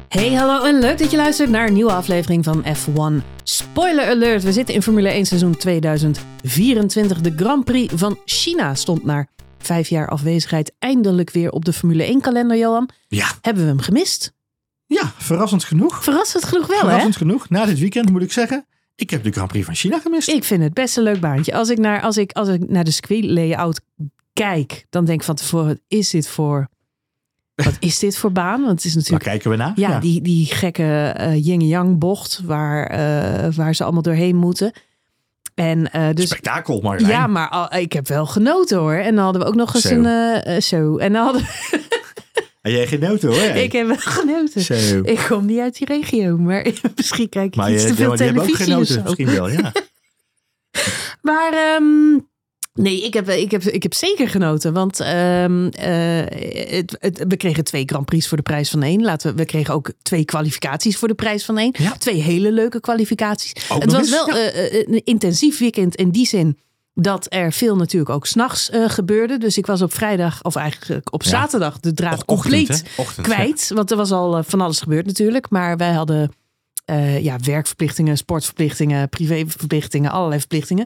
Hey, hallo en leuk dat je luistert naar een nieuwe aflevering van F1 Spoiler Alert. We zitten in Formule 1 seizoen 2024. De Grand Prix van China stond na 5 jaar afwezigheid eindelijk weer op de Formule 1 kalender, Johan. Ja. Hebben we hem gemist? Ja, verrassend genoeg. Verrassend genoeg wel, Verrassend genoeg. Na dit weekend moet ik zeggen, ik heb de Grand Prix van China gemist. Ik vind het best een leuk baantje. Als ik naar de circuit layout kijk, dan denk ik van tevoren, wat is dit voor baan? Want het is natuurlijk. Waar kijken we naar? Ja, die gekke yin-yang bocht waar ze allemaal doorheen moeten. En, dus, spektakel, Marjolein. Ja, maar ik heb wel genoten hoor. En dan hadden we ook nog eens een show. En dan hadden En jij genoten hoor. Ik heb wel genoten. Zo. Ik kom niet uit die regio, maar misschien kijk ik iets te veel Maar je hebt ook televisie of genoten, zo. misschien wel, ja. Nee, ik heb zeker genoten. Want we kregen 2 Grand Prix voor de prijs van 1. We kregen ook 2 kwalificaties voor de prijs van 1. Ja. 2 hele leuke kwalificaties. Ook het was eens, wel een intensief weekend in die zin dat er veel natuurlijk ook 's nachts gebeurde. Dus ik was op vrijdag, of eigenlijk op zaterdag, de draad compleet kwijt. Ja. Want er was al van alles gebeurd natuurlijk. Maar wij hadden werkverplichtingen, sportverplichtingen, privéverplichtingen, allerlei verplichtingen.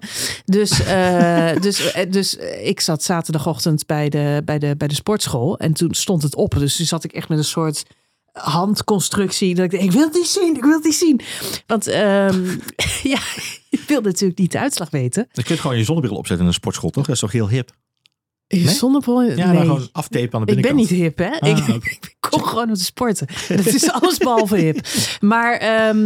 Dus ik zat zaterdagochtend bij de sportschool en toen stond het op. Dus toen zat ik echt met een soort handconstructie dat ik dacht, ik wil het niet zien. Want je wil natuurlijk niet de uitslag weten. Dan kun je gewoon je zonnebril opzetten in een sportschool, toch? Dat is toch heel hip? Nee? Zonnebril? Ja, nee. dan gewoon aftapen aan de binnenkant. Ik ben niet hip, hè? Ik kom gewoon om te sporten. Dat is alles behalve hip. Maar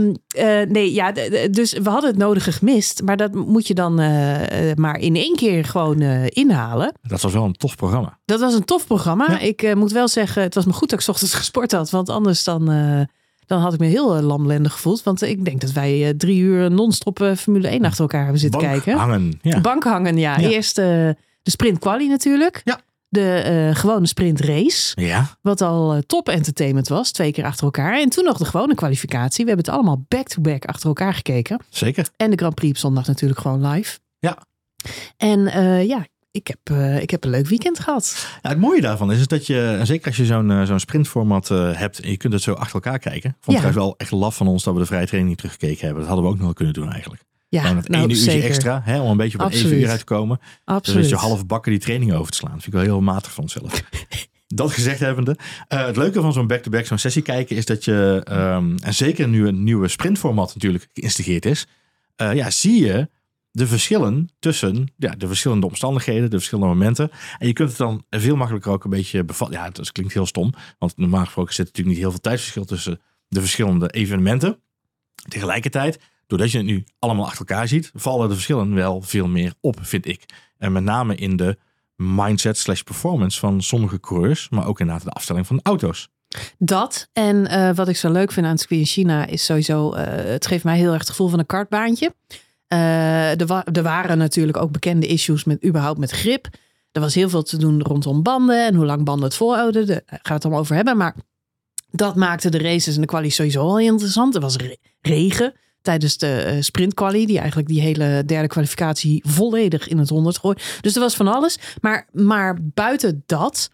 dus we hadden het nodige gemist. Maar dat moet je dan maar in 1 keer gewoon inhalen. Dat was wel een tof programma. Dat was een tof programma. Ja. Ik moet wel zeggen, het was me goed dat ik 's ochtends gesport had. Want anders dan had ik me heel lamlendig gevoeld. Want ik denk dat wij 3 uur non-stop Formule 1 achter elkaar hebben zitten kijken. Bankhangen, ja. Eerst de sprint quali natuurlijk. Ja. De gewone sprint race. Ja. Wat al top entertainment was. 2 keer achter elkaar. En toen nog de gewone kwalificatie. We hebben het allemaal back-to-back achter elkaar gekeken. Zeker. En de Grand Prix op zondag natuurlijk gewoon live. Ja. En ik heb een leuk weekend gehad. Ja, het mooie daarvan is dat je, zeker als je zo'n sprintformat hebt en je kunt het zo achter elkaar kijken. Vond ik wel echt laf van ons dat we de vrije training niet teruggekeken hebben. Dat hadden we ook nog kunnen doen eigenlijk. Ja, met 1 uurtje extra, om een beetje op het even uur uit te komen. Absoluut. Dus je half bakken die training over te slaan. Dat vind ik wel heel matig van onszelf. Dat gezegd hebbende. Het leuke van zo'n back-to-back, zo'n sessie kijken, is dat je, en zeker nu een nieuwe sprintformat natuurlijk geïnstalleerd is, zie je de verschillen tussen de verschillende omstandigheden, de verschillende momenten. En je kunt het dan veel makkelijker ook een beetje bevatten. Ja, dat klinkt heel stom, want normaal gesproken zit natuurlijk niet heel veel tijdsverschil tussen de verschillende evenementen. Tegelijkertijd, doordat je het nu allemaal achter elkaar ziet, vallen de verschillen wel veel meer op, vind ik. En met name in de mindset/performance van sommige coureurs, maar ook inderdaad de afstelling van de auto's. Dat en wat ik zo leuk vind aan het circuit in China is sowieso, het geeft mij heel erg het gevoel van een kartbaantje. Er waren natuurlijk ook bekende issues überhaupt met grip. Er was heel veel te doen rondom banden en hoe lang banden het volhouden. Daar gaan we het allemaal over hebben. Maar dat maakte de races en de quali sowieso al interessant. Er was regen tijdens de sprintquali, die eigenlijk die hele derde kwalificatie volledig in het 100 gooit. Dus er was van alles. Maar buiten dat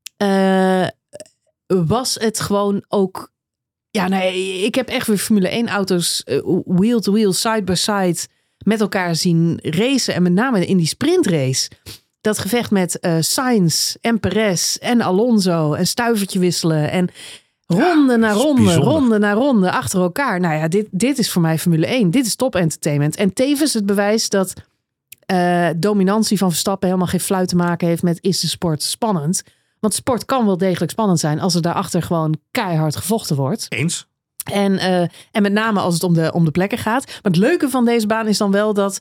was het gewoon ook. Ja, nee, ik heb echt weer Formule 1 auto's wheel to wheel, side by side met elkaar zien racen. En met name in die sprintrace. Dat gevecht met Sainz en Perez en Alonso en stuivertje wisselen en ronde na ronde achter elkaar. Nou ja, dit is voor mij Formule 1. Dit is top entertainment. En tevens het bewijs dat dominantie van Verstappen helemaal geen fluit te maken heeft met is de sport spannend. Want sport kan wel degelijk spannend zijn als er daarachter gewoon keihard gevochten wordt. Eens. En met name als het om de plekken gaat. Maar het leuke van deze baan is dan wel dat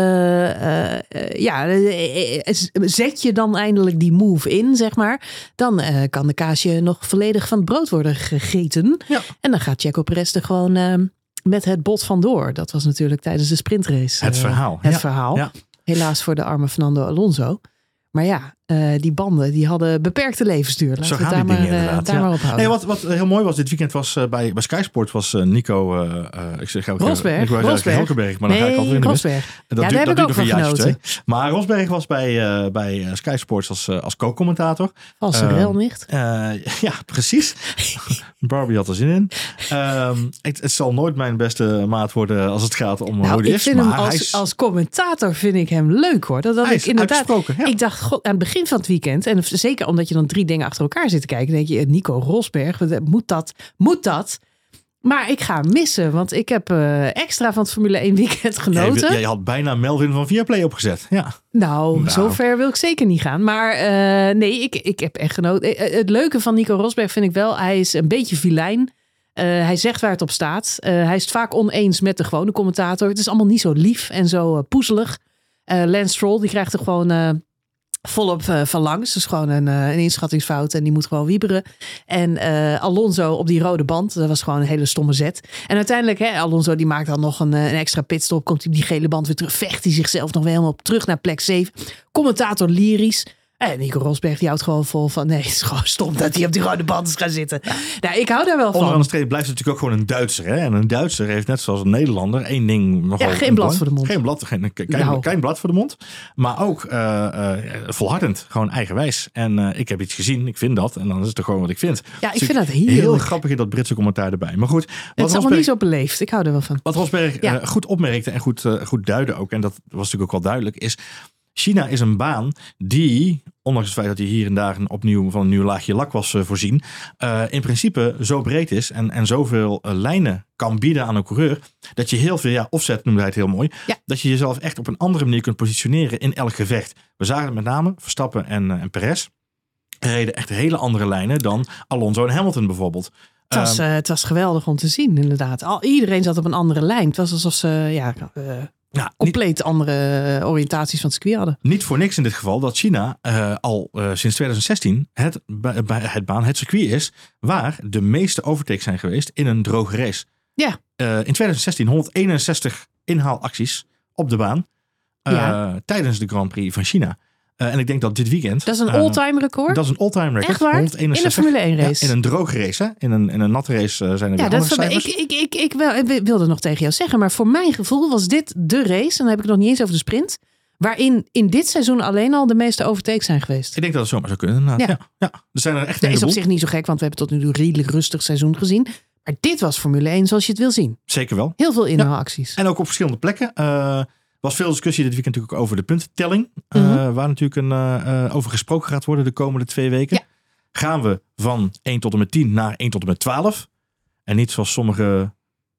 zet je dan eindelijk die move in, zeg maar. Dan kan de kaasje nog volledig van het brood worden gegeten. Ja. En dan gaat Checo Perez er gewoon met het bot vandoor. Dat was natuurlijk tijdens de sprintrace. Het verhaal. Het verhaal. Ja. Helaas voor de arme Fernando Alonso. Maar ja, Die banden, die hadden beperkte levensduur. Laten Zo we het gaan daar die dingen inderdaad. maar op houden. Nee, wat heel mooi was dit weekend was bij Sky Sport was Nico... ik zeg Rosberg. Ik wou zeggen Hulkenberg, maar dan ga ik altijd weer in de Rosberg. Dat daar heb ik ook van genoten. Maar Rosberg was bij Sky Sports als co-commentator. Als een relnicht. Ja, precies. Barbie had er zin in. Het zal nooit mijn beste maat worden als het gaat om hoe die is. Ik vind hem als commentator vind ik hem leuk hoor. Dat ik inderdaad. Ja. Ik dacht, god, aan het begin van het weekend, en zeker omdat je dan 3 dingen achter elkaar zit te kijken, denk je, Nico Rosberg, moet dat? Maar ik ga hem missen, want ik heb extra van het Formule 1 weekend genoten. Jij had bijna Melvin van Viaplay opgezet. Ja. Nou, zover wil ik zeker niet gaan. Maar nee, ik heb echt genoten. Het leuke van Nico Rosberg vind ik wel, hij is een beetje vilijn. Hij zegt waar het op staat. Hij is het vaak oneens met de gewone commentator. Het is allemaal niet zo lief en zo poezelig. Lance Stroll, die krijgt er gewoon volop van langs. Dus gewoon een inschattingsfout en die moet gewoon wieberen. En Alonso op die rode band, dat was gewoon een hele stomme zet. En uiteindelijk, Alonso die maakt dan nog een extra pitstop. Komt hij op die gele band weer terug. Vecht hij zichzelf nog weer helemaal terug naar plek 7. Commentator lyrisch. En Nico Rosberg die houdt gewoon vol van... nee, het is gewoon stom dat hij op die rode band is gaan zitten. Ja. Nou, ik hou daar wel van. Onderaan de streep blijft het natuurlijk ook gewoon een Duitser. Hè? En een Duitser heeft net zoals een Nederlander 1 ding... geen blad voor de mond. Geen blad voor de mond. Maar ook volhardend. Gewoon eigenwijs. En ik heb iets gezien. Ik vind dat. En dan is het toch gewoon wat ik vind. Ja, ik vind dat heerlijk. Heel grappig in dat Britse commentaar erbij. Maar goed. Het is allemaal niet zo beleefd. Ik hou er wel van. Wat Rosberg goed opmerkte en goed duidde ook. En dat was natuurlijk ook wel duidelijk. Is... China is een baan die, ondanks het feit dat hij hier en daar van een nieuw laagje lak was voorzien, in principe zo breed is en zoveel lijnen kan bieden aan een coureur, dat je heel veel, offset noemde hij het heel mooi, dat je jezelf echt op een andere manier kunt positioneren in elk gevecht. We zagen het met name, Verstappen en Perez reden echt hele andere lijnen dan Alonso en Hamilton bijvoorbeeld. Het was geweldig om te zien, inderdaad. Iedereen zat op een andere lijn. Het was alsof ze compleet andere oriëntaties van het circuit hadden. Niet voor niks in dit geval dat China al sinds 2016 het circuit is waar de meeste overtakes zijn geweest in een droge race. Ja. In 2016 161 inhaalacties op de baan tijdens de Grand Prix van China. En ik denk dat dit weekend... Dat is een all-time record? Dat is een all-time record. Echt waar? 161. In een Formule 1 race? In een droge race. Hè? In een natte race zijn er weer andere cijfers. Ik wilde nog tegen jou zeggen, maar voor mijn gevoel was dit de race, en dan heb ik het nog niet eens over de sprint, waarin in dit seizoen alleen al de meeste overtakes zijn geweest. Ik denk dat het zomaar zou kunnen. Ja. Er zijn er echt dat is op zich niet zo gek, want we hebben tot nu toe een redelijk rustig seizoen gezien. Maar dit was Formule 1 zoals je het wil zien. Zeker wel. Heel veel inhaalacties. En ook op verschillende plekken. Was veel discussie dit weekend natuurlijk ook over de puntentelling. Waar natuurlijk over gesproken gaat worden de komende 2 weken. Ja. Gaan we van 1 tot en met 10 naar 1 tot en met 12. En niet zoals sommige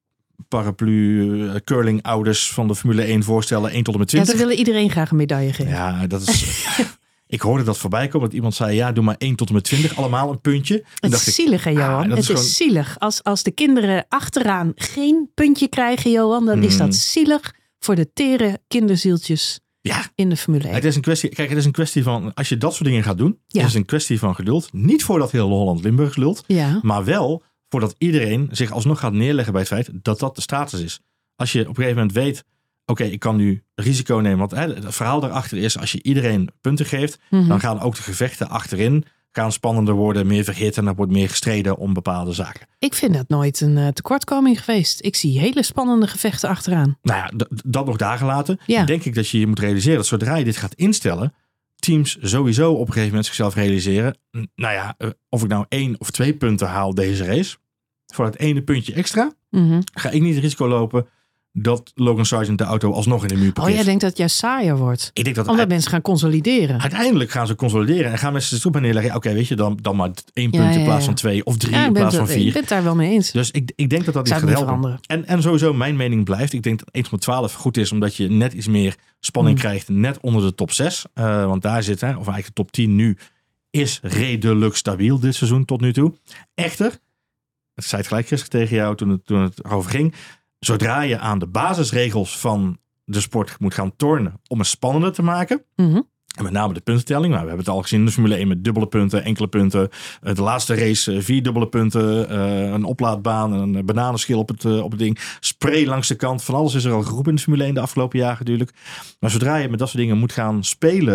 paraplu curling ouders van de Formule 1 voorstellen 1 tot en met 20. Ja, ze willen iedereen graag een medaille geven. Ja, dat is... Ik hoorde dat voorbij komen. Dat iemand zei, doe maar 1 tot en met 20. Allemaal een puntje. Het is zielig, hè, Johan? Het is zielig. Als de kinderen achteraan geen puntje krijgen, Johan, dan is dat zielig voor de tere kinderzieltjes in de Formule 1. Het is een kwestie van, als je dat soort dingen gaat doen, is het een kwestie van geduld. Niet voordat heel Holland-Limburg lult, maar wel voordat iedereen zich alsnog gaat neerleggen bij het feit dat dat de status is. Als je op een gegeven moment weet, oké, ik kan nu risico nemen. Want het verhaal daarachter is, als je iedereen punten geeft, dan gaan ook de gevechten achterin gaan spannender worden, meer verhit en er wordt meer gestreden om bepaalde zaken. Ik vind dat nooit een tekortkoming geweest. Ik zie hele spannende gevechten achteraan. Nou ja, dat nog daar gelaten. Denk ik dat je moet realiseren dat zodra je dit gaat instellen, teams sowieso op een gegeven moment zichzelf realiseren, of ik nou 1 of 2 punten haal deze race, voor het ene puntje extra, ga ik niet het risico lopen dat Logan Sargent de auto alsnog in de muur parkeert. Jij denkt dat het juist saaier wordt? Ik denk dat omdat mensen gaan consolideren. Uiteindelijk gaan ze consolideren en gaan mensen de stoep aan neerleggen. Oké, weet je, dan maar 1 punt in plaats van 2 of 3 in plaats van 4. Ik ben het daar wel mee eens. Dus ik denk dat iets gaat helpen. En sowieso mijn mening blijft. Ik denk dat 1 tot 12 goed is, omdat je net iets meer spanning krijgt. Net onder de top 6. Want daar zit, of eigenlijk de top 10 nu, is redelijk stabiel dit seizoen tot nu toe. Echter, dat zei het gelijk gisteren tegen jou toen het erover ging. Zodra je aan de basisregels van de sport moet gaan tornen om het spannender te maken. En met name de puntentelling. Nou, we hebben het al gezien in de Formule 1 met dubbele punten, enkele punten. De laatste race 4 dubbele punten. Een oplaadbaan, een bananenschil op het ding. Spray langs de kant. Van alles is er al geroepen in de Formule 1 de afgelopen jaren natuurlijk. Maar zodra je met dat soort dingen moet gaan spelen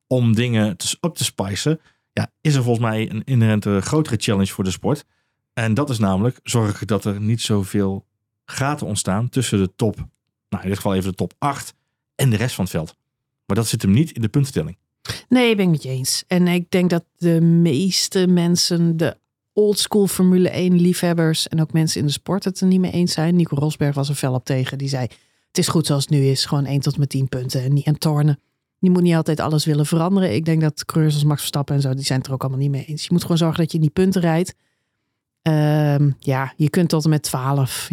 om dingen op te spicen, ja, is er volgens mij een inherente grotere challenge voor de sport. En dat is namelijk zorgen dat er niet zoveel gaten ontstaan tussen de top, nou in dit geval even de top 8 en de rest van het veld. Maar dat zit hem niet in de puntentelling. Nee, ben ik met je eens. En ik denk dat de meeste mensen, de oldschool Formule 1 liefhebbers en ook mensen in de sport het er niet mee eens zijn. Nico Rosberg was er fel op tegen. Die zei, het is goed zoals het nu is. Gewoon 1 tot en met 10 punten en niet aan tornen. Je moet niet altijd alles willen veranderen. Ik denk dat coureurs als Max Verstappen en zo, die zijn het er ook allemaal niet mee eens. Je moet gewoon zorgen dat je in die punten rijdt. Je kunt tot en met 12.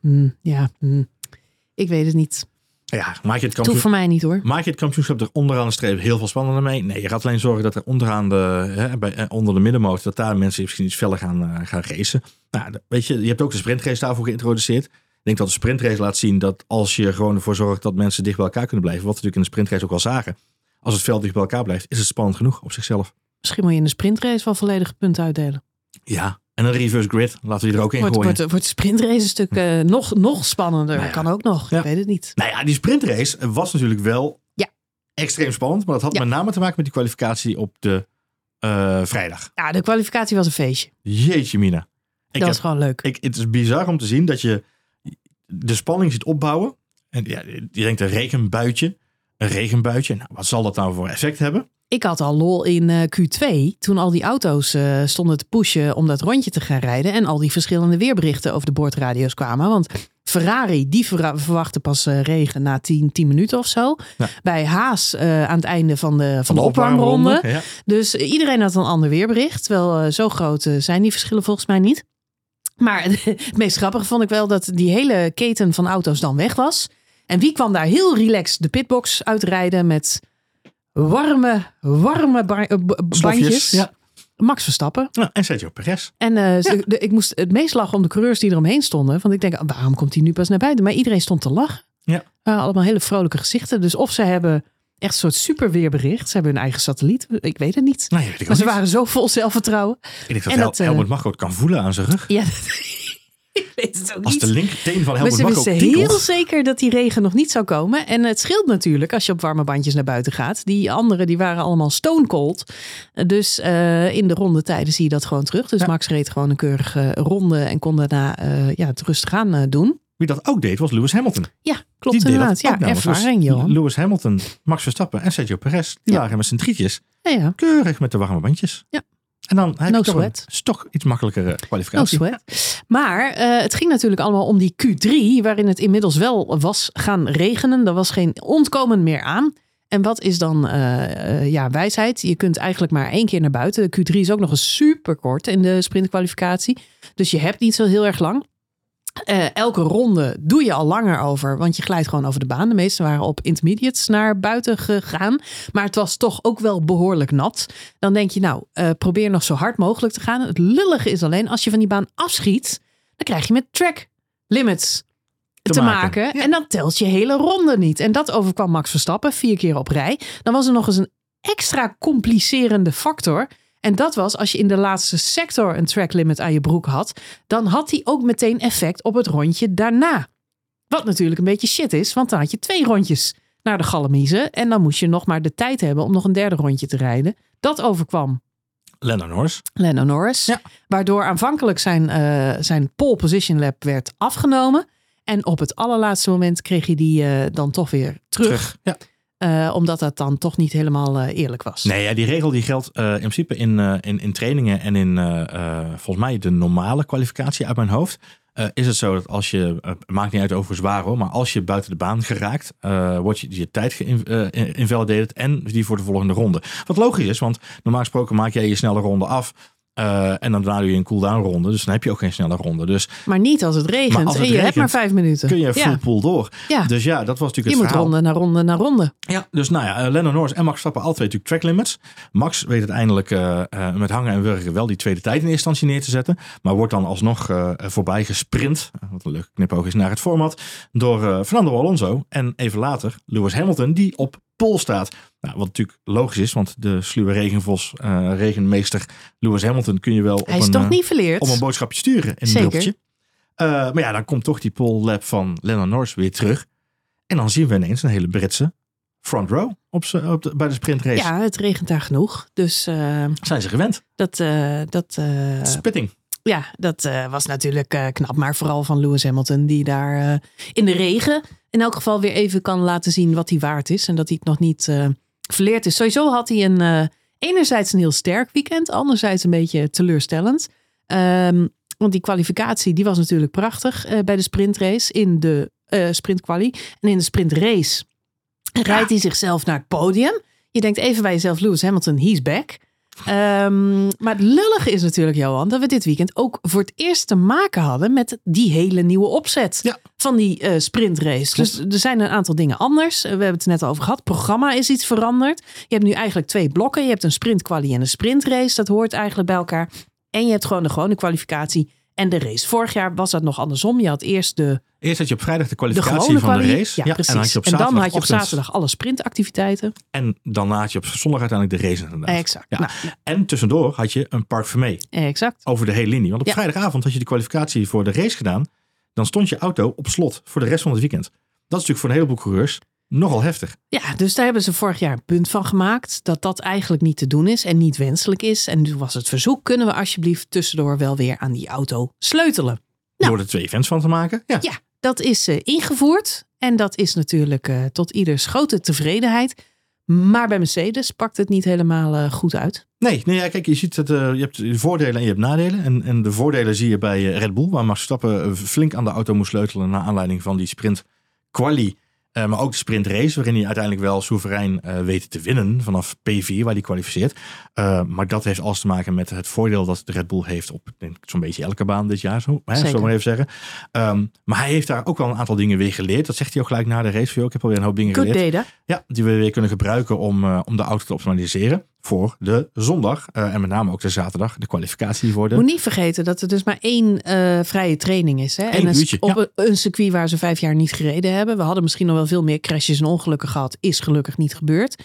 Ik weet het niet. Ja, maak je het Hoeft voor mij niet hoor. Maak je het kampioenschap er onderaan de streep heel veel spannender mee? Nee, je gaat alleen zorgen dat er onderaan onder de middenmoot, dat daar mensen misschien iets feller gaan racen. Nou, weet je hebt ook de sprintrace daarvoor geïntroduceerd. Ik denk dat de sprintrace laat zien dat als je gewoon ervoor zorgt dat mensen dicht bij elkaar kunnen blijven, wat we natuurlijk in de sprintrace ook al zagen. Als het veld dicht bij elkaar blijft, is het spannend genoeg op zichzelf. Misschien moet je in de sprintrace wel volledige punten uitdelen. Ja, en een reverse grid, laten we die er ook in gooien. Wordt de sprintrace een stuk nog spannender. Nou ja. Kan ook nog, ik weet het niet. Nou ja, die sprintrace was natuurlijk wel extreem spannend. Maar dat had met name te maken met die kwalificatie op de vrijdag. Ja, de kwalificatie was een feestje. Jeetje mina. Dat was gewoon leuk. Het is bizar om te zien dat je de spanning ziet opbouwen. En je denkt een regenbuitje. Nou, wat zal dat nou voor effect hebben? Ik had al lol in Q2 toen al die auto's stonden te pushen om dat rondje te gaan rijden. En al die verschillende weerberichten over de boordradio's kwamen. Want Ferrari, die verwachtte pas regen na 10 minuten of zo. Ja. Bij Haas aan het einde van de opwarmronde. Ja. Dus iedereen had een ander weerbericht. Terwijl zo groot zijn die verschillen volgens mij niet. Maar het meest grappige vond ik wel dat die hele keten van auto's dan weg was. En wie kwam daar heel relaxed de pitbox uitrijden met warme bandjes. Ja. Max Verstappen. Ja, en Sergio Perez. En ik moest het meest lachen om de coureurs die eromheen stonden. Want ik denk, waarom komt hij nu pas naar buiten? Maar iedereen stond te lachen. Ja. Allemaal hele vrolijke gezichten. Dus of ze hebben echt een soort super weerbericht. Ze hebben hun eigen satelliet. Ik weet het niet. Nee, maar ze waren zo vol zelfvertrouwen. Ik denk dat Helmut Marko het kan voelen aan zijn rug. Ja, ik weet het ook als niet. de linkerteen van Helmut Marko Maar ze wisten heel zeker dat die regen nog niet zou komen. En het scheelt natuurlijk als je op warme bandjes naar buiten gaat. Die anderen die waren allemaal stone cold. Dus in de rondetijden zie je dat gewoon terug. Dus Max reed gewoon een keurige ronde en kon daarna het rustig aan doen. Wie dat ook deed was Lewis Hamilton. Ja, klopt die inderdaad. Ja, ervaring joh. Lewis Hamilton, Max Verstappen en Sergio Perez. Die waren met z'n drietjes keurig met de warme bandjes. Ja. En dan heb je toch iets makkelijkere kwalificatie. No sweat. Maar het ging natuurlijk allemaal om die Q3, waarin het inmiddels wel was gaan regenen. Er was geen ontkomen meer aan. En wat is dan wijsheid? Je kunt eigenlijk maar 1 keer naar buiten. De Q3 is ook nog eens super kort in de sprintkwalificatie. Dus je hebt niet zo heel erg lang. Elke ronde doe je al langer over, want je glijdt gewoon over de baan. De meesten waren op intermediates naar buiten gegaan. Maar het was toch ook wel behoorlijk nat. Dan denk je, probeer nog zo hard mogelijk te gaan. Het lullige is alleen, als je van die baan afschiet, dan krijg je met track limits te maken. Ja. En dan telt je hele ronde niet. En dat overkwam Max Verstappen 4 keer op rij. Dan was er nog eens een extra complicerende factor. En dat was, als je in de laatste sector een track limit aan je broek had, dan had die ook meteen effect op het rondje daarna. Wat natuurlijk een beetje shit is, want dan had je 2 rondjes naar de Gallemiezen. En dan moest je nog maar de tijd hebben om nog een 3e rondje te rijden. Dat overkwam Lando Norris. Ja. Waardoor aanvankelijk zijn pole position lap werd afgenomen. En op het allerlaatste moment kreeg je die dan toch weer terug. Ja. Omdat dat dan toch niet helemaal eerlijk was. Nee, ja, die regel die geldt in principe in trainingen en in volgens mij de normale kwalificatie uit mijn hoofd. Is het zo dat als je, maakt niet uit overigens waar hoor, maar als je buiten de baan geraakt, wordt je tijd geïnvalidated en die voor de volgende ronde. Wat logisch is, want normaal gesproken maak jij je snelle ronde af. En dan daarna doe je een cooldown ronde. Dus dan heb je ook geen snelle ronde. Dus, maar niet als het regent. En je hebt maar 5 minuten. Kun je full pool door. Ja. Dus ja, dat was natuurlijk het verhaal. Je moet ronde naar ronde. Ja, dus Lando Norris en Max Verstappen alle twee natuurlijk track limits. Max weet uiteindelijk met hangen en wurgen wel die tweede tijd in eerste instantie neer te zetten. Maar wordt dan alsnog voorbij gesprint. Wat een leuk knipoog is naar het format. Door Fernando Alonso. En even later Lewis Hamilton die op pole staat. Nou, wat natuurlijk logisch is, want de sluwe regenmeester Lewis Hamilton kun je wel op een boodschapje sturen in een dubbeltje. Maar ja, dan komt toch die pole lap van Lando Norris weer terug. En dan zien we ineens een hele Britse front row bij de sprintrace? Ja, het regent daar genoeg. Dus Zijn ze gewend? Spitting. Ja, dat was natuurlijk knap. Maar vooral van Lewis Hamilton, die daar in de regen in elk geval weer even kan laten zien wat hij waard is. En dat hij het nog niet verleerd is. Sowieso had hij enerzijds een heel sterk weekend. Anderzijds een beetje teleurstellend. Want die kwalificatie die was natuurlijk prachtig bij de sprintrace. In de sprintquali. En in de sprintrace rijdt hij zichzelf naar het podium. Je denkt even bij jezelf, Lewis Hamilton, he's back. Maar het lullige is natuurlijk, Johan, dat we dit weekend ook voor het eerst te maken hadden met die hele nieuwe opzet van die sprintrace. Klopt. Dus er zijn een aantal dingen anders. We hebben het er net al over gehad. Het programma is iets veranderd. Je hebt nu eigenlijk 2 blokken. Je hebt een sprintquali en een sprintrace. Dat hoort eigenlijk bij elkaar. En je hebt gewoon de gewone kwalificatie en de race. Vorig jaar was dat nog andersom. Je had eerst Eerst had je op vrijdag de kwalificatie van de race. Ja, precies. En dan had je op zaterdag alle sprintactiviteiten. En dan had je op zondag uiteindelijk de race inderdaad. Exact. Ja. Nou. En tussendoor had je een Parc Fermé. Exact. Over de hele linie. Want op vrijdagavond had je de kwalificatie voor de race gedaan. Dan stond je auto op slot voor de rest van het weekend. Dat is natuurlijk voor een heleboel coureurs nogal heftig. Ja, dus daar hebben ze vorig jaar een punt van gemaakt. Dat eigenlijk niet te doen is en niet wenselijk is. En toen was het verzoek, kunnen we alsjeblieft tussendoor wel weer aan die auto sleutelen? Door er 2 events van te maken. Ja, dat is ingevoerd. En dat is natuurlijk tot ieders grote tevredenheid. Maar bij Mercedes pakt het niet helemaal goed uit. Nee, kijk, je ziet het. Je hebt voordelen en je hebt nadelen. En de voordelen zie je bij Red Bull, waar Max Verstappen flink aan de auto moest sleutelen naar aanleiding van die sprint quali. Maar ook de sprintrace, waarin hij uiteindelijk wel soeverein weet te winnen vanaf P4, waar hij kwalificeert. Maar dat heeft alles te maken met het voordeel dat de Red Bull heeft op zo'n beetje elke baan dit jaar. Zo maar even zeggen. Maar hij heeft daar ook wel een aantal dingen weer geleerd. Dat zegt hij ook gelijk na de race. Ik heb alweer een hoop dingen geleerd. Data. Ja, die we weer kunnen gebruiken om de auto te optimaliseren voor de zondag. En met name ook de zaterdag, de kwalificatie voor de... Moet niet vergeten dat er dus maar 1 vrije training is. Hè? En uurtje, op een circuit waar ze 5 jaar niet gereden hebben. We hadden misschien nog wel veel meer crashes en ongelukken gehad. Is gelukkig niet gebeurd.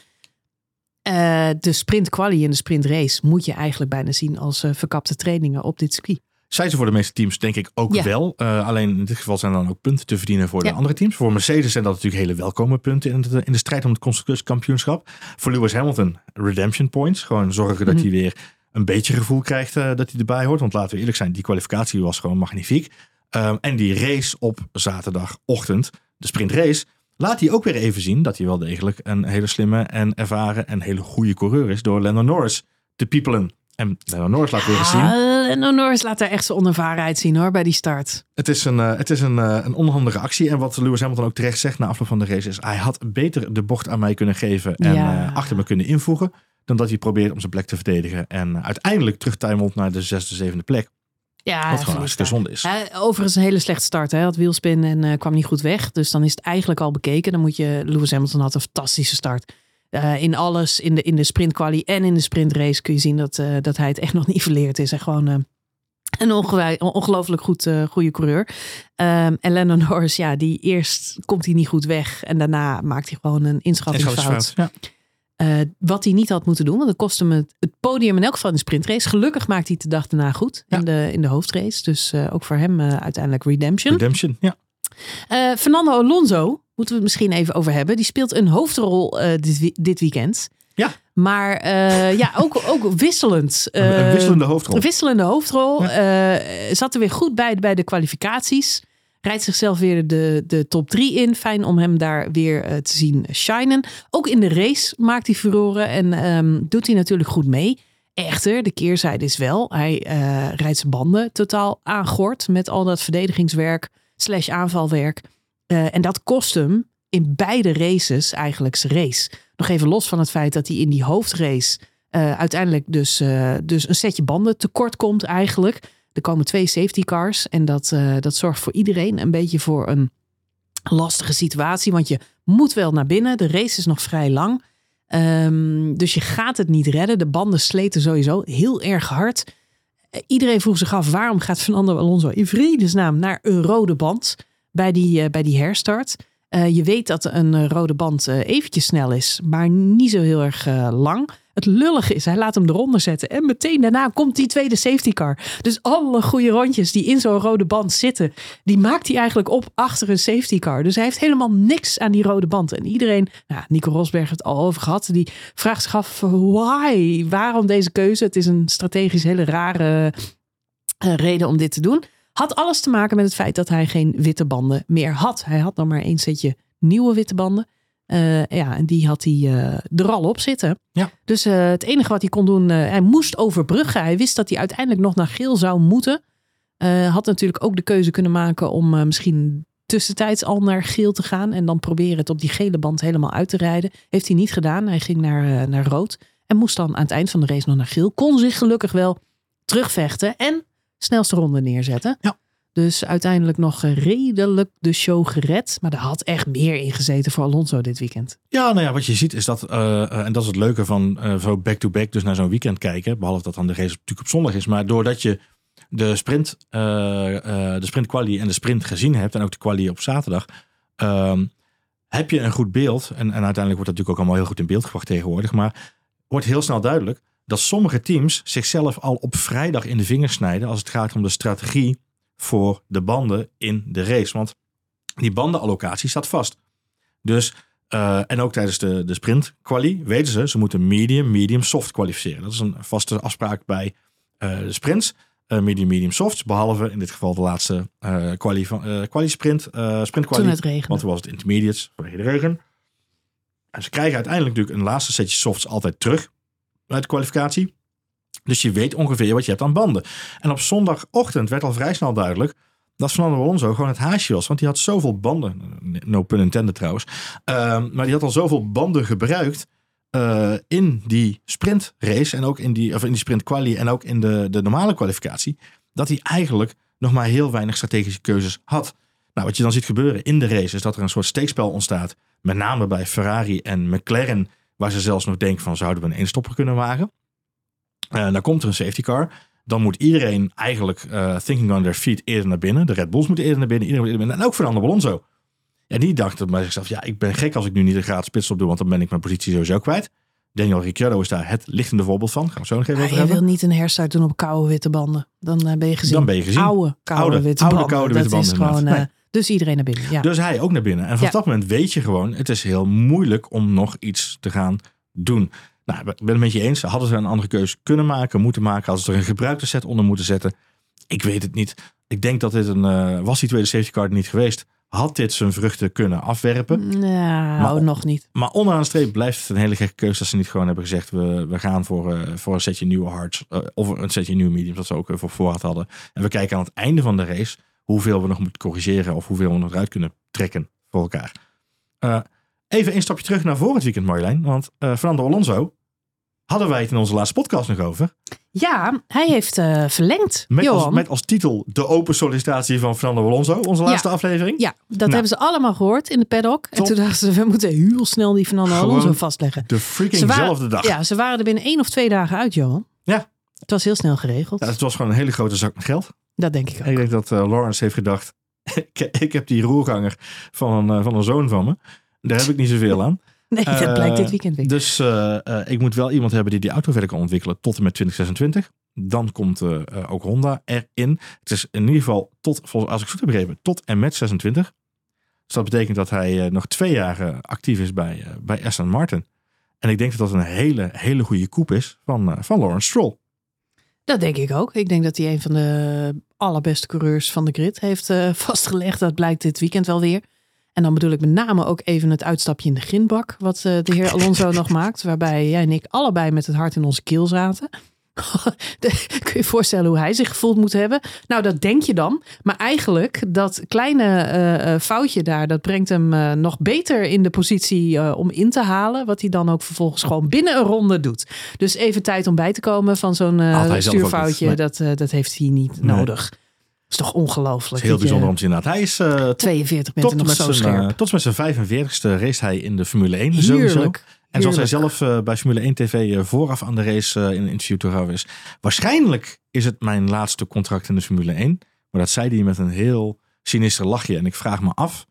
De sprint quali en de sprint race moet je eigenlijk bijna zien als verkapte trainingen op dit circuit. Zijn ze voor de meeste teams denk ik ook wel. Alleen in dit geval zijn er dan ook punten te verdienen voor de andere teams. Voor Mercedes zijn dat natuurlijk hele welkome punten in de strijd om het constructeurskampioenschap. Voor Lewis Hamilton, redemption points. Gewoon zorgen dat hij weer een beetje gevoel krijgt dat hij erbij hoort. Want laten we eerlijk zijn, die kwalificatie was gewoon magnifiek. En die race op zaterdagochtend, de sprintrace, laat hij ook weer even zien dat hij wel degelijk een hele slimme en ervaren en hele goede coureur is door Lando Norris te piepelen. En Lando Norris laat weer eens zien. Lando Norris laat daar echt zijn onervarenheid zien hoor, bij die start. Het is een onhandige actie. En wat Lewis Hamilton ook terecht zegt na afloop van de race is, hij had beter de bocht aan mij kunnen geven en achter me kunnen invoegen, dan dat hij probeert om zijn plek te verdedigen. En uiteindelijk terugtuimelt naar de 6e, 7e plek. Ja, wat gewoon hartstikke zonde is. Overigens een hele slechte start. Hij had wielspin en kwam niet goed weg. Dus dan is het eigenlijk al bekeken. Dan moet je, Lewis Hamilton had een fantastische start. In alles, in de sprintquali en in de sprintrace kun je zien dat hij het echt nog niet verleerd is. En gewoon een ongelooflijk goede coureur. En Lando Norris, die eerst komt hij niet goed weg. En daarna maakt hij gewoon een inschattingsfout. Ja. Wat hij niet had moeten doen. Want dat kostte hem het podium in elk geval in de sprintrace. Gelukkig maakt hij het de dag daarna goed. In de hoofdrace. Dus ook voor hem uiteindelijk redemption. Redemption, ja. Fernando Alonso, moeten we het misschien even over hebben. Die speelt een hoofdrol dit weekend. Ja. Maar ook wisselend. Een wisselende hoofdrol. Een wisselende hoofdrol. Zat er weer goed bij de kwalificaties. Rijdt zichzelf weer de top 3 in. Fijn om hem daar weer te zien shinen. Ook in de race maakt hij furoren. En doet hij natuurlijk goed mee. Echter, de keerzijde is wel. Hij rijdt zijn banden totaal aangort. Met al dat verdedigingswerk / aanvalwerk. En dat kost hem in beide races eigenlijk zijn race. Nog even los van het feit dat hij in die hoofdrace uiteindelijk dus een setje banden tekort komt eigenlijk. Er komen 2 safety cars en dat zorgt voor iedereen een beetje voor een lastige situatie. Want je moet wel naar binnen. De race is nog vrij lang. Dus je gaat het niet redden. De banden sleten sowieso heel erg hard. Iedereen vroeg zich af waarom gaat Fernando Alonso in vredesnaam naar een rode band bij die herstart. Je weet dat een rode band eventjes snel is, maar niet zo heel erg lang. Het lullige is, hij laat hem eronder zetten. En meteen daarna komt die tweede safety car. Dus alle goede rondjes die in zo'n rode band zitten, die maakt hij eigenlijk op achter een safety car. Dus hij heeft helemaal niks aan die rode band. En iedereen, Nico Rosberg heeft het al over gehad, die vraagt zich af, why? Waarom deze keuze? Het is een strategisch hele rare reden om dit te doen. Had alles te maken met het feit dat hij geen witte banden meer had. Hij had nog maar 1 setje nieuwe witte banden. En die had hij er al op zitten. Ja. Dus het enige wat hij kon doen, hij moest overbruggen. Hij wist dat hij uiteindelijk nog naar geel zou moeten. Had natuurlijk ook de keuze kunnen maken om misschien tussentijds al naar geel te gaan. En dan proberen het op die gele band helemaal uit te rijden. Heeft hij niet gedaan. Hij ging naar rood. En moest dan aan het eind van de race nog naar geel. Kon zich gelukkig wel terugvechten. En snelste ronde neerzetten. Ja. Dus uiteindelijk nog redelijk de show gered. Maar er had echt meer in gezeten voor Alonso dit weekend. Ja, wat je ziet is dat, en dat is het leuke van zo back-to-back, dus naar zo'n weekend kijken. Behalve dat dan de race natuurlijk op zondag is. Maar doordat je de sprint quali en de sprint gezien hebt, en ook de quali op zaterdag, heb je een goed beeld. En uiteindelijk wordt dat natuurlijk ook allemaal heel goed in beeld gebracht tegenwoordig. Maar wordt heel snel duidelijk dat sommige teams zichzelf al op vrijdag in de vingers snijden als het gaat om de strategie voor de banden in de race. Want die bandenallocatie staat vast. Dus, en ook tijdens de sprint quali weten ze moeten medium, soft kwalificeren. Dat is een vaste afspraak bij de sprints. Medium, soft. Behalve in dit geval de laatste sprint quali. Toen het regende. Want toen was het intermediates vanwege de regen. En ze krijgen uiteindelijk natuurlijk een laatste setje softs altijd terug uit de kwalificatie. Dus je weet ongeveer wat je hebt aan banden. En op zondagochtend werd al vrij snel duidelijk dat Fernando Alonso gewoon het haasje was. Want die had zoveel banden, no pun intended trouwens, maar die had al zoveel banden gebruikt in die sprintrace en ook in die sprint quali en ook in de normale kwalificatie, dat hij eigenlijk nog maar heel weinig strategische keuzes had. Nou, wat je dan ziet gebeuren in de race is dat er een soort steekspel ontstaat, met name bij Ferrari en McLaren, waar ze zelfs nog denken van zouden we een eenstopper kunnen wagen. Dan komt er een safety car. Dan moet iedereen eigenlijk thinking on their feet eerder naar binnen. De Red Bulls moeten eerder naar binnen. Iedereen moet eerder naar binnen. En ook Fernando Alonso. En die dacht bij zichzelf, ik ben gek als ik nu niet een gratis pitstop doe, want dan ben ik mijn positie sowieso kwijt. Daniel Ricciardo is daar het lichtende voorbeeld van. Gaan we zo nog even over hebben. Je wil niet een herstart doen op koude witte banden. Dan ben je gezien. Dan ben je gezien. Oude koude witte banden. Dat is gewoon... Dus iedereen naar binnen. Ja. Dus hij ook naar binnen. En vanaf dat moment weet je gewoon, het is heel moeilijk om nog iets te gaan doen. Nou, ik ben het met je eens. Hadden ze een andere keuze kunnen maken, moeten maken. Hadden ze er een gebruikte set onder moeten zetten. Ik weet het niet. Ik denk dat dit was die tweede safety car niet geweest, had dit zijn vruchten kunnen afwerpen. Nou, nog niet. Maar onderaan de streep blijft het een hele gekke keuze dat ze niet gewoon hebben gezegd, we gaan voor een setje nieuwe hards of een setje nieuwe mediums, dat ze ook voor voorraad hadden. En we kijken aan het einde van de race hoeveel we nog moeten corrigeren of hoeveel we nog eruit kunnen trekken voor elkaar. Even een stapje terug naar voor het weekend, Marjolein. Want Fernando Alonso hadden wij het in onze laatste podcast nog over. Ja, hij heeft verlengd. Met als titel de open sollicitatie van Fernando Alonso, onze laatste aflevering. Ja, dat hebben ze allemaal gehoord in de paddock. Top. En toen dachten ze, we moeten heel snel die Fernando Alonso vastleggen. De freaking zelfde dag. Ja, ze waren er binnen 1 of 2 dagen uit, Johan. Ja. Het was heel snel geregeld. Ja, het was gewoon een hele grote zak met geld. Dat denk ik ook. Ik denk dat Lawrence heeft gedacht, ik heb die roerganger van een zoon van me. Daar heb ik niet zoveel aan. Nee, dat blijkt dit weekend weer. Dus ik moet wel iemand hebben die auto verder kan ontwikkelen tot en met 2026. Dan komt ook Honda erin. Het is in ieder geval als ik het goed heb begrepen, tot en met 26. Dus dat betekent dat hij nog 2 jaar actief is bij Aston Martin. En ik denk dat dat een hele goede coup is van Lawrence Stroll. Dat denk ik ook. Ik denk dat hij een van de allerbeste coureurs van de grid heeft vastgelegd. Dat blijkt dit weekend wel weer. En dan bedoel ik met name ook even het uitstapje in de grindbak, wat de heer Alonso nog maakt. Waarbij jij en ik allebei met het hart in onze keel zaten. Kun je je voorstellen hoe hij zich gevoeld moet hebben? Nou, dat denk je dan. Maar eigenlijk, dat kleine foutje daar, dat brengt hem nog beter in de positie om in te halen. Wat hij dan ook vervolgens gewoon binnen een ronde doet. Dus even tijd om bij te komen van zo'n stuurfoutje. Dat heeft hij niet nodig. Dat is toch ongelooflijk. Het is heel bijzonder om te zien. Hij is 42 bent nog zo scherp. Tot met zijn 45ste race hij in de Formule 1. Heerlijk. Sowieso. En zoals hij zelf bij Formule 1 TV vooraf aan de race in een interview te houden is. Waarschijnlijk is het mijn laatste contract in de Formule 1. Maar dat zei hij met een heel sinister lachje. En ik vraag me af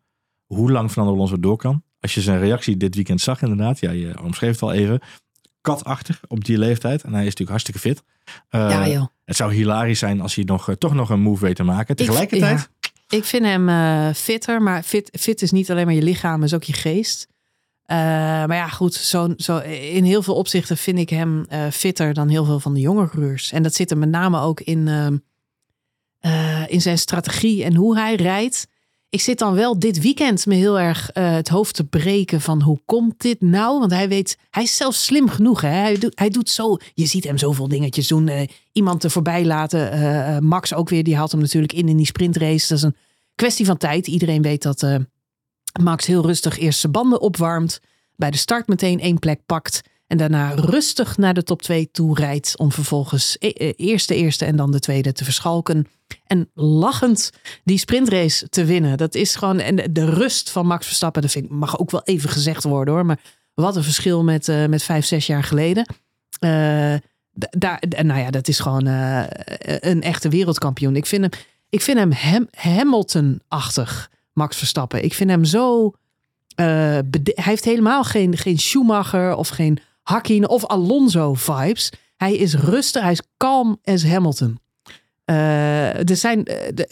hoe lang Fernando Alonso door kan. Als je zijn reactie dit weekend zag inderdaad. Ja, je omschreef het al even. Katachtig op die leeftijd. En hij is natuurlijk hartstikke fit. Joh. Het zou hilarisch zijn als hij toch nog een move weet te maken. Tegelijkertijd... Ik vind hem fitter. Maar fit is niet alleen maar je lichaam, is ook je geest. Maar ja, goed. Zo in heel veel opzichten vind ik hem fitter dan heel veel van de jonge coureurs. En dat zit er met name ook in zijn strategie en hoe hij rijdt. Ik zit dan wel dit weekend me heel erg het hoofd te breken van hoe komt dit nou? Want hij is zelf slim genoeg. Hè? Hij doet zo, je ziet hem zoveel dingetjes doen. Iemand er voorbij laten. Max ook weer, die haalt hem natuurlijk in die sprintrace. Dat is een kwestie van tijd. Iedereen weet dat Max heel rustig eerst zijn banden opwarmt. Bij de start meteen 1 plek pakt. En daarna rustig naar de top 2 toe rijdt. Om vervolgens eerst de eerste en dan de tweede te verschalken. En lachend die sprintrace te winnen. Dat is gewoon. En de rust van Max Verstappen. Dat mag ook wel even gezegd worden hoor. Maar wat een verschil met 5-6 jaar geleden. Dat is gewoon een echte wereldkampioen. Ik vind hem Hamilton-achtig. Max Verstappen. Ik vind hem zo. Hij heeft helemaal geen Schumacher of geen Hakkinen of Alonso vibes. Hij is rustig. Hij is calm as Hamilton. Er zijn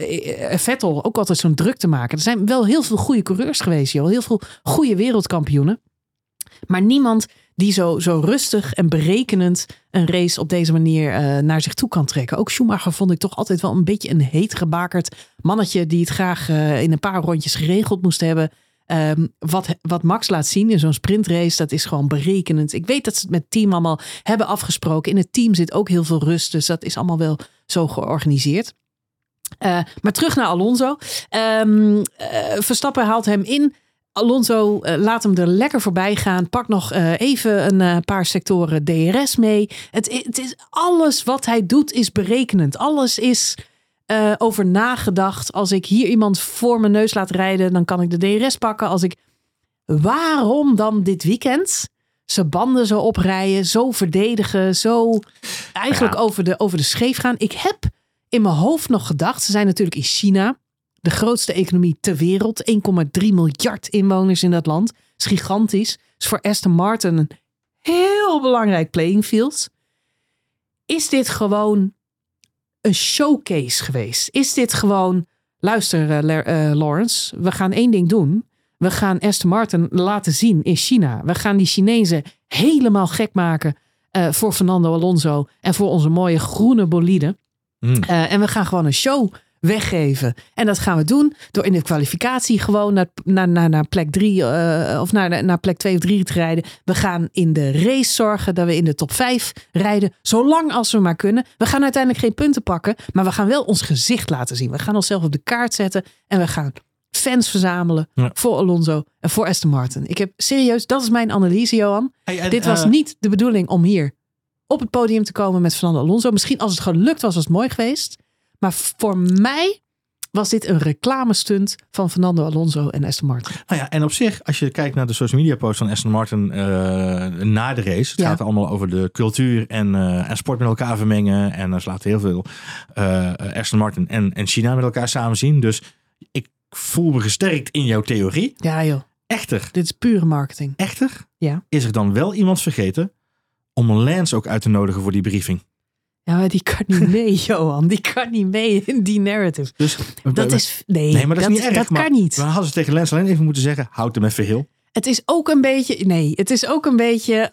Vettel ook altijd zo'n druk te maken. Er zijn wel heel veel goede coureurs geweest, joh. Heel veel goede wereldkampioenen. Maar niemand die zo rustig en berekenend een race op deze manier naar zich toe kan trekken. Ook Schumacher vond ik toch altijd wel een beetje een heet gebakerd mannetje die het graag in een paar rondjes geregeld moest hebben. Wat Max laat zien in zo'n sprintrace, dat is gewoon berekenend. Ik weet dat ze het met het team allemaal hebben afgesproken. In het team zit ook heel veel rust, dus dat is allemaal wel zo georganiseerd. Maar terug naar Alonso. Verstappen haalt hem in. Alonso laat hem er lekker voorbij gaan. Pak nog even een paar sectoren DRS mee. Het is alles wat hij doet is berekenend. Alles is over nagedacht. Als ik hier iemand voor mijn neus laat rijden, dan kan ik de DRS pakken. Waarom dan dit weekend zijn banden zo oprijden, zo verdedigen, zo eigenlijk over de scheef gaan? Ik heb in mijn hoofd nog gedacht, ze zijn natuurlijk in China, de grootste economie ter wereld, 1,3 miljard inwoners in dat land. Dat is gigantisch. Is voor Aston Martin een heel belangrijk playing field. Is dit gewoon een showcase geweest? Is dit gewoon, luister Lawrence, we gaan 1 ding doen. We gaan Aston Martin laten zien in China. We gaan die Chinezen helemaal gek maken voor Fernando Alonso en voor onze mooie groene bolide. En we gaan gewoon een show weggeven. En dat gaan we doen door in de kwalificatie gewoon naar plek 3 of naar plek 2 of 3 te rijden. We gaan in de race zorgen dat we in de top 5 rijden, zolang als we maar kunnen. We gaan uiteindelijk geen punten pakken, maar we gaan wel ons gezicht laten zien. We gaan onszelf op de kaart zetten en we gaan fans verzamelen voor Alonso en voor Aston Martin. Ik heb serieus, dat is mijn analyse, Johan. Dit was niet de bedoeling om hier op het podium te komen met Fernando Alonso. Misschien als het gelukt was het mooi geweest. Maar voor mij was dit een reclamestunt van Fernando Alonso en Aston Martin. Nou ja, en op zich, als je kijkt naar de social media posts van Aston Martin na de race. Het gaat allemaal over de cultuur en sport met elkaar vermengen. En ze laten heel veel Aston Martin en China met elkaar samen zien. Dus ik voel me gesterkt in jouw theorie. Ja joh. Echter. Dit is pure marketing. Echter? Ja. Is er dan wel iemand vergeten om Lance ook uit te nodigen voor die briefing? Ja, maar die kan niet mee, Johan. Die kan niet mee in die narrative. Dus, dat is, nee, maar dat is niet erg. Dat kan niet. Maar hadden ze tegen Lance alleen even moeten zeggen, houd hem even heel. Het is ook een beetje, het is ook een beetje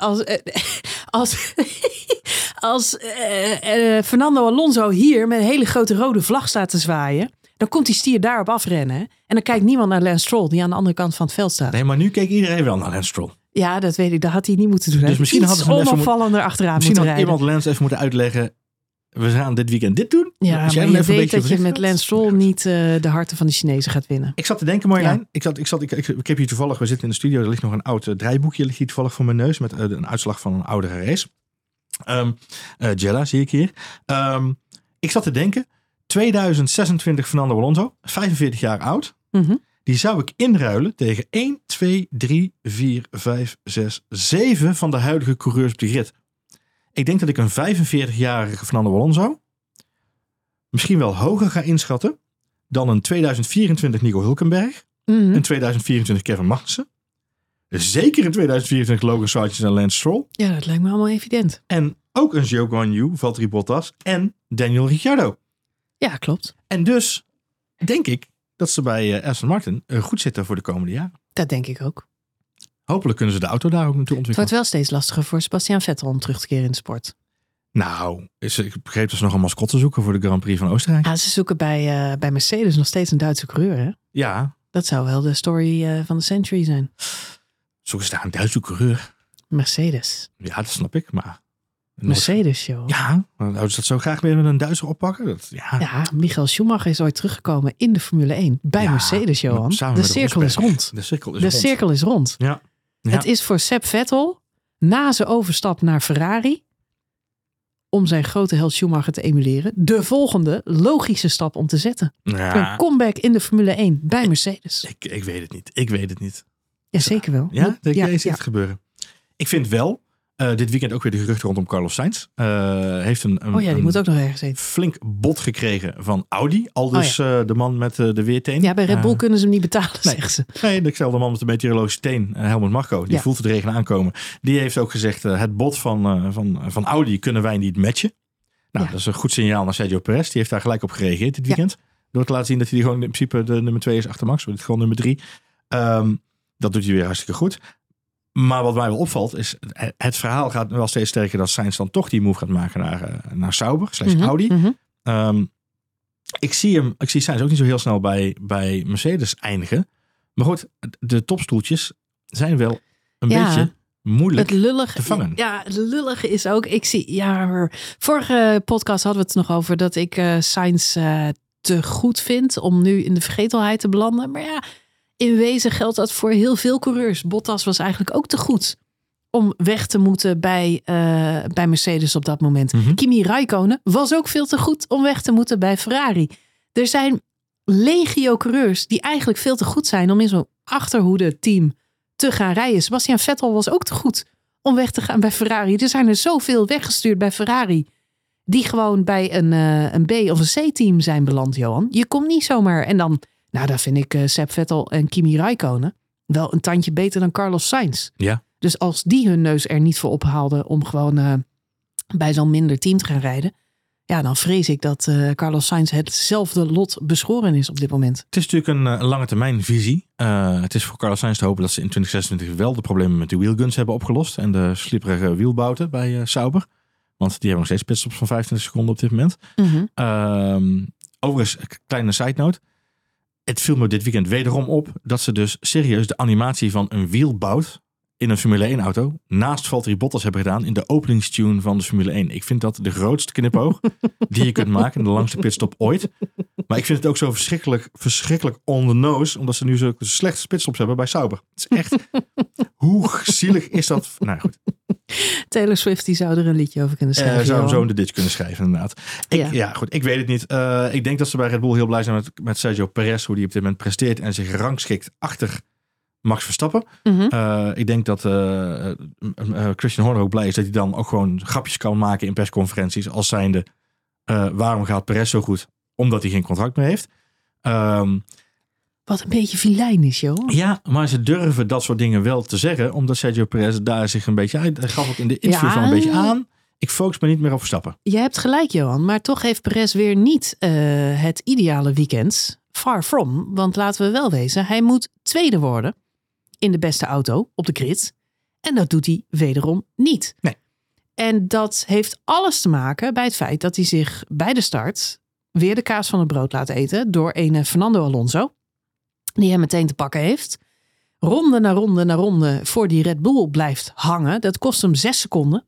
als Fernando Alonso hier met een hele grote rode vlag staat te zwaaien. Dan komt die stier daarop afrennen. Hè? En dan kijkt niemand naar Lance Stroll, die aan de andere kant van het veld staat. Nee, maar nu keek iedereen wel naar Lance Stroll. Ja, dat weet ik. Dat had hij niet moeten doen. Dus misschien hadden ze onopvallender achteraan misschien moeten rijden. Misschien had iemand Lance even moeten uitleggen, we gaan dit weekend dit doen. Ja, maar je weet dat je met Lance Stroll niet de harten van de Chinezen gaat winnen. Ik zat te denken, Marjolein. Ja. Ik heb hier toevallig, we zitten in de studio, er ligt nog een oud draaiboekje, ligt hier toevallig voor mijn neus met een uitslag van een oudere race. Jeddah zie ik hier. Ik zat te denken, 2026 Fernando Alonso, 45 jaar oud. Mm-hmm. Die zou ik inruilen tegen 1, 2, 3, 4, 5, 6, 7 van de huidige coureurs op de grid. Ik denk dat ik een 45-jarige Fernando Alonso misschien wel hoger ga inschatten dan een 2024 Nico Hülkenberg. In 2024 Kevin Magnussen. Zeker in 2024 Logan Sargent en Lance Stroll. Ja, dat lijkt me allemaal evident. En ook een Zhou Guanyu, Valtteri Bottas en Daniel Ricciardo. Ja, klopt. En dus denk ik dat ze bij Aston Martin goed zitten voor de komende jaren. Dat denk ik ook. Hopelijk kunnen ze de auto daar ook naartoe Het ontwikkelen. wordt wel steeds lastiger voor Sebastian Vettel om terug te keren in de sport. Nou, ik begreep dat ze nog een mascotte zoeken voor de Grand Prix van Oostenrijk. Ja, ze zoeken bij Mercedes nog steeds een Duitse coureur, hè? Ja, Dat zou wel de story van de century zijn. zoeken ze daar een Duitse coureur. Mercedes. Ja, dat snap ik, maar... Mercedes, joh. Ja, zouden ze dat zo graag weer met een Duitser oppakken? Ja, Michael Schumacher is ooit teruggekomen in de Formule 1 bij Mercedes, Johan. samen De met cirkel is rond. De cirkel is De rond. cirkel is rond. Ja. Het is voor Seb Vettel, na zijn overstap naar Ferrari, om zijn grote held Schumacher te emuleren, de volgende logische stap om te zetten. Ja, Een comeback in de Formule 1 bij Mercedes. ik weet het niet. Ik weet het niet. Ja, zeker wel. Ja, denk jij ziet ja. het gebeuren. Ik vind wel, dit weekend ook weer de geruchten rondom Carlos Sainz. Heeft die moet ook nog ergens heen. flink bod gekregen van Audi. Al dus de man met de weerteen. Ja, bij Red Bull kunnen ze hem niet betalen, zeggen ze. Nee, dezelfde man met de meteorologische teen, Helmut Marko. Die voelt de regen aankomen. Die heeft ook gezegd, het bod van Audi kunnen wij niet matchen. Nou, dat is een goed signaal naar Sergio Perez. Die heeft daar gelijk op gereageerd dit weekend. Door te laten zien dat hij gewoon in principe de nummer 2 is achter Max. Dit is gewoon nummer 3. Dat doet hij weer hartstikke goed. Maar wat mij wel opvalt is, het verhaal gaat wel steeds sterker dat Sainz dan toch die move gaat maken naar Sauber / Audi. Ik zie Sainz ook niet zo heel snel bij Mercedes eindigen. Maar goed, de topstoeltjes zijn wel een beetje moeilijk te vangen. Ja, het lullige is ook, vorige podcast hadden we het nog over dat ik Sainz te goed vind om nu in de vergetelheid te belanden. Maar ja, in wezen geldt dat voor heel veel coureurs. Bottas was eigenlijk ook te goed om weg te moeten bij Mercedes op dat moment. Kimi Räikkönen was ook veel te goed om weg te moeten bij Ferrari. Er zijn legio coureurs die eigenlijk veel te goed zijn om in zo'n achterhoede team te gaan rijden. Sebastian Vettel was ook te goed om weg te gaan bij Ferrari. Er zijn er zoveel weggestuurd bij Ferrari die gewoon bij een B of een C-team zijn beland, Johan. Je komt niet zomaar. En dan, daar vind ik Seb Vettel en Kimi Räikkönen wel een tandje beter dan Carlos Sainz. Ja. Dus als die hun neus er niet voor ophaalden om gewoon bij zo'n minder team te gaan rijden, ja, dan vrees ik dat Carlos Sainz hetzelfde lot beschoren is op dit moment. Het is natuurlijk een lange termijn visie. Het is voor Carlos Sainz te hopen dat ze in 2026 wel de problemen met de wheelguns hebben opgelost. En de slipperige wielbouten bij Sauber. Want die hebben nog steeds pitstops van 25 seconden op dit moment. Overigens, kleine side note. Het viel me dit weekend wederom op dat ze dus serieus de animatie van een wielbout in een Formule 1 auto naast Valtteri Bottas hebben gedaan in de openingstune van de Formule 1. Ik vind dat de grootste knipoog die je kunt maken in de langste pitstop ooit. Maar ik vind het ook zo verschrikkelijk on the nose, omdat ze nu zo slechte pitstops hebben bij Sauber. Het is echt, hoe zielig is dat? Nou goed. Taylor Swift die zou er een liedje over kunnen schrijven. Zou hem zo in de ditch kunnen schrijven inderdaad. Ik weet het niet. Ik denk dat ze bij Red Bull heel blij zijn met Sergio Perez, hoe die op dit moment presteert en zich rangschikt achter Max Verstappen. Ik denk dat Christian Horner ook blij is dat hij dan ook gewoon grapjes kan maken in persconferenties als zijnde waarom gaat Perez zo goed? Omdat hij geen contract meer heeft. Wat een beetje vilijn is, joh. Ja, maar ze durven dat soort dingen wel te zeggen, omdat Sergio Perez daar zich een beetje uit. Hij gaf ook in de interview wel een beetje aan. Ik focus me niet meer op Verstappen. Je hebt gelijk, Johan. Maar toch heeft Perez weer niet het ideale weekend. Far from. Want laten we wel wezen, hij moet tweede worden in de beste auto op de grid. En dat doet hij wederom niet. Nee. En dat heeft alles te maken bij het feit dat hij zich bij de start weer de kaas van het brood laat eten door een Fernando Alonso. Die hem meteen te pakken heeft. Ronde na ronde na ronde voor die Red Bull blijft hangen. Dat kost hem 6 seconden.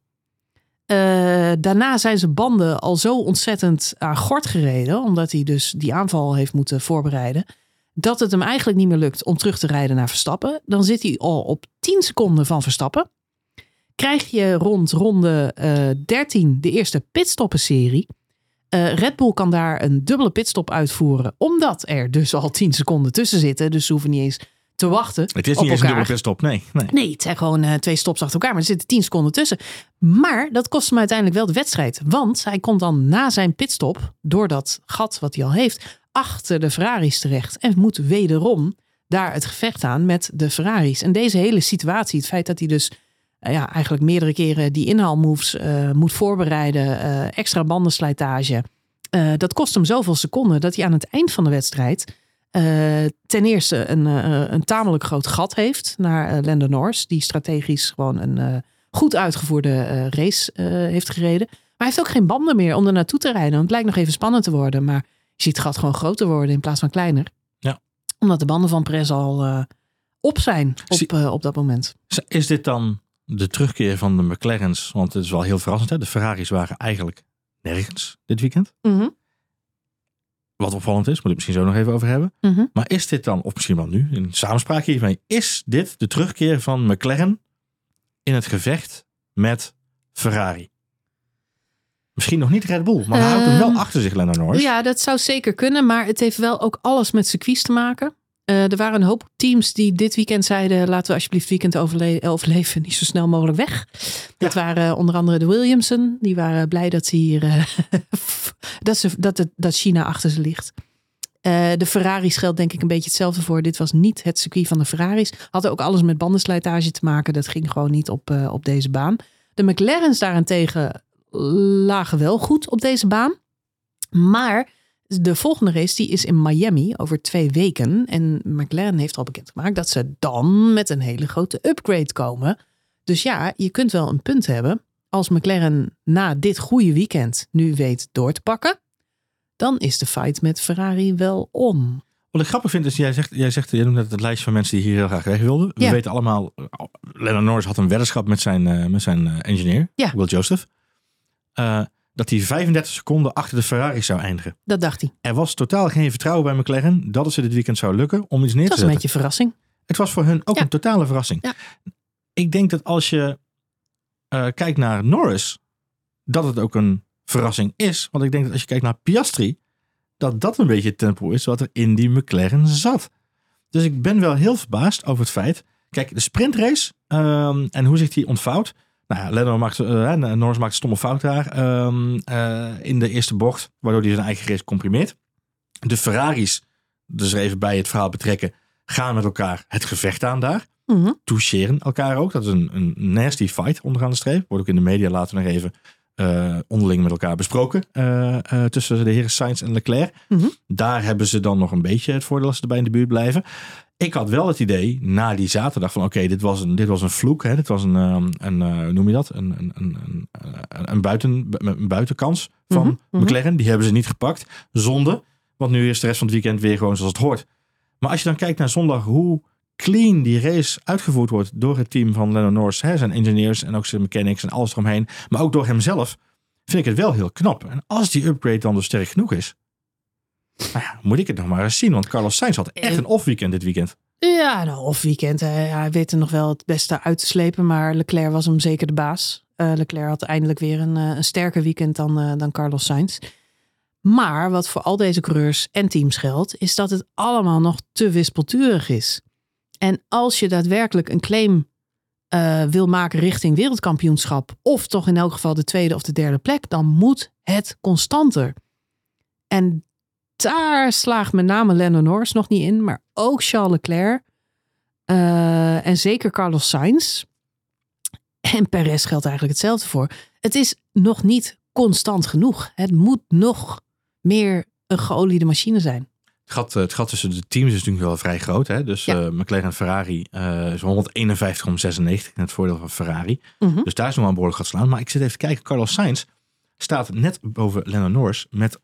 Daarna zijn zijn banden al zo ontzettend aan gort gereden. Omdat hij dus die aanval heeft moeten voorbereiden. Dat het hem eigenlijk niet meer lukt om terug te rijden naar Verstappen. Dan zit hij al op 10 seconden van Verstappen. Krijg je rond ronde 13 de eerste pitstoppenserie. Red Bull kan daar een dubbele pitstop uitvoeren. Omdat er dus al 10 seconden tussen zitten. Dus ze hoeven niet eens te wachten. Het is niet eens een dubbele pitstop, nee. Nee, het zijn gewoon 2 stops achter elkaar. Maar er zitten 10 seconden tussen. Maar dat kost hem uiteindelijk wel de wedstrijd. Want hij komt dan na zijn pitstop, door dat gat wat hij al heeft, achter de Ferraris terecht. En moet wederom daar het gevecht aan met de Ferraris. En deze hele situatie, het feit dat hij dus eigenlijk meerdere keren die inhaalmoves moet voorbereiden, extra bandenslijtage, dat kost hem zoveel seconden dat hij aan het eind van de wedstrijd ten eerste een tamelijk groot gat heeft naar Lando Norris, die strategisch gewoon een goed uitgevoerde race heeft gereden. Maar hij heeft ook geen banden meer om er naartoe te rijden. Want het lijkt nog even spannend te worden, maar je ziet het gat gewoon groter worden in plaats van kleiner. Ja. Omdat de banden van Perez al op zijn op dat moment. Is dit dan de terugkeer van de McLaren's? Want het is wel heel verrassend. Hè? De Ferraris waren eigenlijk nergens dit weekend. Mm-hmm. Wat opvallend is, moet ik misschien zo nog even over hebben. Mm-hmm. Maar is dit dan, of misschien wel nu, in samenspraak hiermee, is dit de terugkeer van McLaren in het gevecht met Ferrari? Misschien nog niet Red Bull, maar hij houdt hem wel achter zich, Lando Norris. Ja, dat zou zeker kunnen, maar het heeft wel ook alles met circuits te maken. Er waren een hoop teams die dit weekend zeiden, laten we alsjeblieft het weekend overleven, niet zo snel mogelijk weg. Dat waren onder andere de Williamson. Die waren blij dat ze hier dat China achter ze ligt. De Ferraris geldt denk ik een beetje hetzelfde voor. Dit was niet het circuit van de Ferraris. Had ook alles met bandenslijtage te maken. Dat ging gewoon niet op deze baan. De McLaren's daarentegen lagen wel goed op deze baan. Maar de volgende race die is in Miami over 2 weken. En McLaren heeft al bekendgemaakt dat ze dan met een hele grote upgrade komen. Dus ja, je kunt wel een punt hebben. Als McLaren na dit goede weekend nu weet door te pakken, dan is de fight met Ferrari wel om. Wat ik grappig vind is, jij noemt net het lijstje van mensen die hier heel graag weg wilden. We weten allemaal, Lando Norris had een weddenschap met zijn engineer, Will Joseph. Dat hij 35 seconden achter de Ferrari zou eindigen. Dat dacht hij. Er was totaal geen vertrouwen bij McLaren dat het ze dit weekend zou lukken om iets neer te zetten. Dat was een beetje verrassing. Het was voor hun ook een totale verrassing. Ja. Ik denk dat als je kijkt naar Norris, dat het ook een verrassing is. Want ik denk dat als je kijkt naar Piastri, dat een beetje het tempo is wat er in die McLaren zat. Dus ik ben wel heel verbaasd over het feit. Kijk, de sprintrace en hoe zich die ontvouwt. Nou ja, Norris maakt een stomme fout daar in de eerste bocht, waardoor hij zijn eigen race comprimeert. De Ferraris, dus er even bij het verhaal betrekken, gaan met elkaar het gevecht aan daar. Mm-hmm. Toucheren elkaar ook. Dat is een nasty fight onderaan de streep. Wordt ook in de media later nog even onderling met elkaar besproken. Tussen de heren Sainz en Leclerc. Mm-hmm. Daar hebben ze dan nog een beetje het voordeel als ze erbij in de buurt blijven. Ik had wel het idee na die zaterdag van oké, dit was een vloek. Hè? Dit was hoe noem je dat? Een buitenkans van McLaren. Die hebben ze niet gepakt. Zonde. Want nu is de rest van het weekend weer gewoon zoals het hoort. Maar als je dan kijkt naar zondag hoe clean die race uitgevoerd wordt door het team van Lando Norris, zijn engineers en ook zijn mechanics en alles eromheen, maar ook door hemzelf, vind ik het wel heel knap. En als die upgrade dan dus sterk genoeg is, nou ja, moet ik het nog maar eens zien. Want Carlos Sainz had echt een off-weekend dit weekend. Ja, een off-weekend. Hij weet er nog wel het beste uit te slepen, maar Leclerc was hem zeker de baas. Leclerc had eindelijk weer een sterker weekend dan Carlos Sainz. Maar wat voor al deze coureurs en teams geldt, is dat het allemaal nog te wispelturig is. En als je daadwerkelijk een claim wil maken richting wereldkampioenschap, of toch in elk geval de 2e of de 3e plek, dan moet het constanter. En daar slaagt met name Lando Norris nog niet in, maar ook Charles Leclerc en zeker Carlos Sainz. En Perez geldt eigenlijk hetzelfde voor. Het is nog niet constant genoeg. Het moet nog meer een geoliede machine zijn. Het gat tussen de teams is natuurlijk wel vrij groot. Hè? Dus McLaren en Ferrari is 151 om 96 in het voordeel van Ferrari. Mm-hmm. Dus daar is nog wel een behoorlijk gat slaan. Maar ik zit even te kijken. Carlos Sainz staat net boven Lando Norris met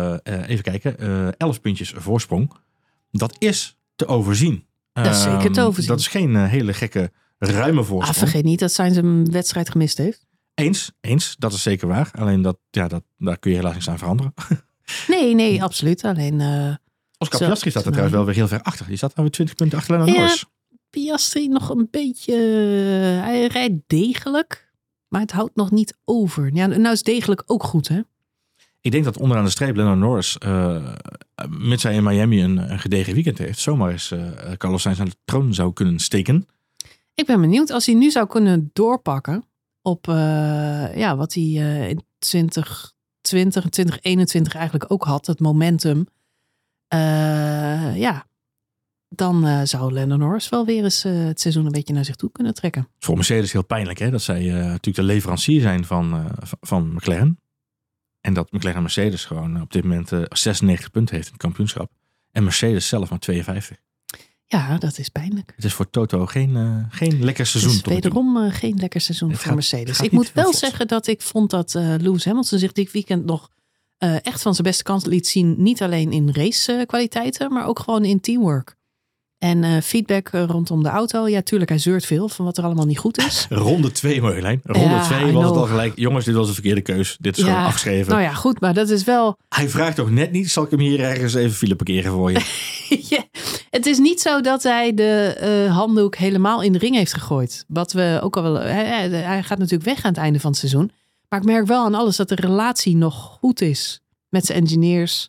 11 puntjes voorsprong. Dat is te overzien. Dat is zeker te overzien. Dat is geen hele gekke ruime voorsprong. Vergeet niet dat Sainz een wedstrijd gemist heeft. Eens. Dat is zeker waar. Alleen daar kun je helaas niks aan veranderen. Nee, absoluut. Alleen Oscar Piastri staat er trouwens wel weer heel ver achter. Die staat nou weer 20 punten achter Lando Norris. Piastri nog een beetje. Hij rijdt degelijk, maar het houdt nog niet over. Ja, nou is degelijk ook goed, hè? Ik denk dat onderaan de streep Lando Norris, mits hij in Miami een gedegen weekend heeft, zomaar eens Carlos Sainz aan de troon zou kunnen steken. Ik ben benieuwd als hij nu zou kunnen doorpakken op wat hij in 2020 en 2021 eigenlijk ook had, het momentum. dan zou Lando Norris wel weer eens het seizoen een beetje naar zich toe kunnen trekken. Voor Mercedes heel pijnlijk, hè? Dat zij natuurlijk de leverancier zijn van McLaren. En dat McLaren Mercedes gewoon op dit moment 96 punten heeft in het kampioenschap. En Mercedes zelf maar 52. Ja, dat is pijnlijk. Het is voor Toto geen lekker seizoen. Het is wederom geen lekker seizoen voor Mercedes. Ik moet wel zeggen dat ik vond dat Lewis Hamilton zich dit weekend nog echt van zijn beste kant liet zien. Niet alleen in racekwaliteiten, maar ook gewoon in teamwork. En feedback rondom de auto. Ja, tuurlijk, hij zeurt veel van wat er allemaal niet goed is. Ronde 2, Marjolein. Ronde 2 was het al gelijk. Jongens, dit was een verkeerde keus. Dit is gewoon afgeschreven. Nou ja, goed, maar dat is wel... Hij vraagt toch net niet, zal ik hem hier ergens even file parkeren voor je? Ja, het is niet zo dat hij de handdoek helemaal in de ring heeft gegooid. Wat we ook al wel... Hij gaat natuurlijk weg aan het einde van het seizoen. Maar ik merk wel aan alles dat de relatie nog goed is. Met zijn engineers.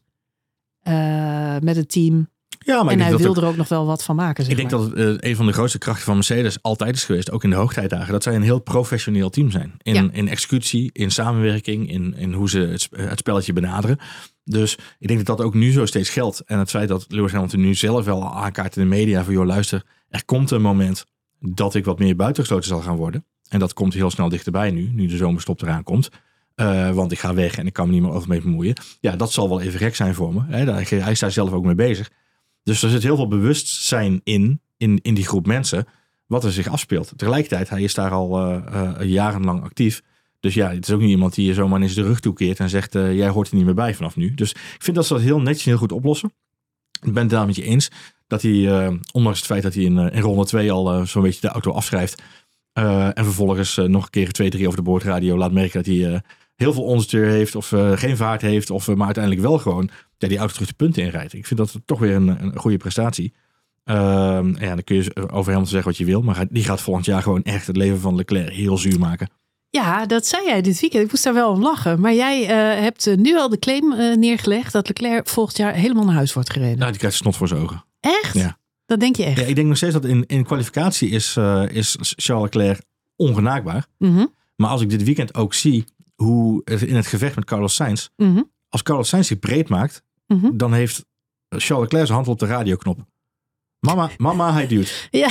Met het team. Ja, maar en hij wil er ook nog wel wat van maken. Ik denk dat het een van de grootste krachten van Mercedes altijd is geweest, ook in de hoogtijdagen, dat zij een heel professioneel team zijn. In executie, in samenwerking, in hoe ze het spelletje benaderen. Dus ik denk dat dat ook nu zo steeds geldt. En het feit dat Lewis Hamilton nu zelf wel aankaart in de media van, joh, luister, er komt een moment dat ik wat meer buitengesloten zal gaan worden. En dat komt heel snel dichterbij nu de zomerstop eraan komt. Want ik ga weg en ik kan me niet meer over mee bemoeien. Ja, dat zal wel even gek zijn voor me. Hij is daar zelf ook mee bezig. Dus er zit heel veel bewustzijn in die groep mensen wat er zich afspeelt. Tegelijkertijd, hij is daar al jarenlang actief. Dus ja, het is ook niet iemand die je zomaar eens de rug toekeert en zegt, jij hoort er niet meer bij vanaf nu. Dus ik vind dat ze dat heel netjes en heel goed oplossen. Ik ben het daar met je eens dat hij, ondanks het feit dat hij in ronde 2 al zo'n beetje de auto afschrijft. En vervolgens nog een keer 2-3 over de boordradio laat merken dat hij heel veel onstuur heeft of geen vaart heeft. Maar uiteindelijk wel gewoon die auto terug de punten inrijdt. Ik vind dat toch weer een goede prestatie. Dan kun je over Hamilton zeggen wat je wil. Maar die gaat volgend jaar gewoon echt het leven van Leclerc heel zuur maken. Ja, dat zei jij dit weekend. Ik moest daar wel om lachen. Maar jij hebt nu al de claim neergelegd dat Leclerc volgend jaar helemaal naar huis wordt gereden. Nou, die krijgt snot voor zijn ogen. Echt? Ja. Dat denk je echt? Ja, ik denk nog steeds dat in kwalificatie is Charles Leclerc ongenaakbaar. Mm-hmm. Maar als ik dit weekend ook zie hoe in het gevecht met Carlos Sainz. Mm-hmm. Als Carlos Sainz zich breed maakt, mm-hmm, dan heeft Charles Leclerc zijn hand op de radioknop. Mama, hij duwt. Ja,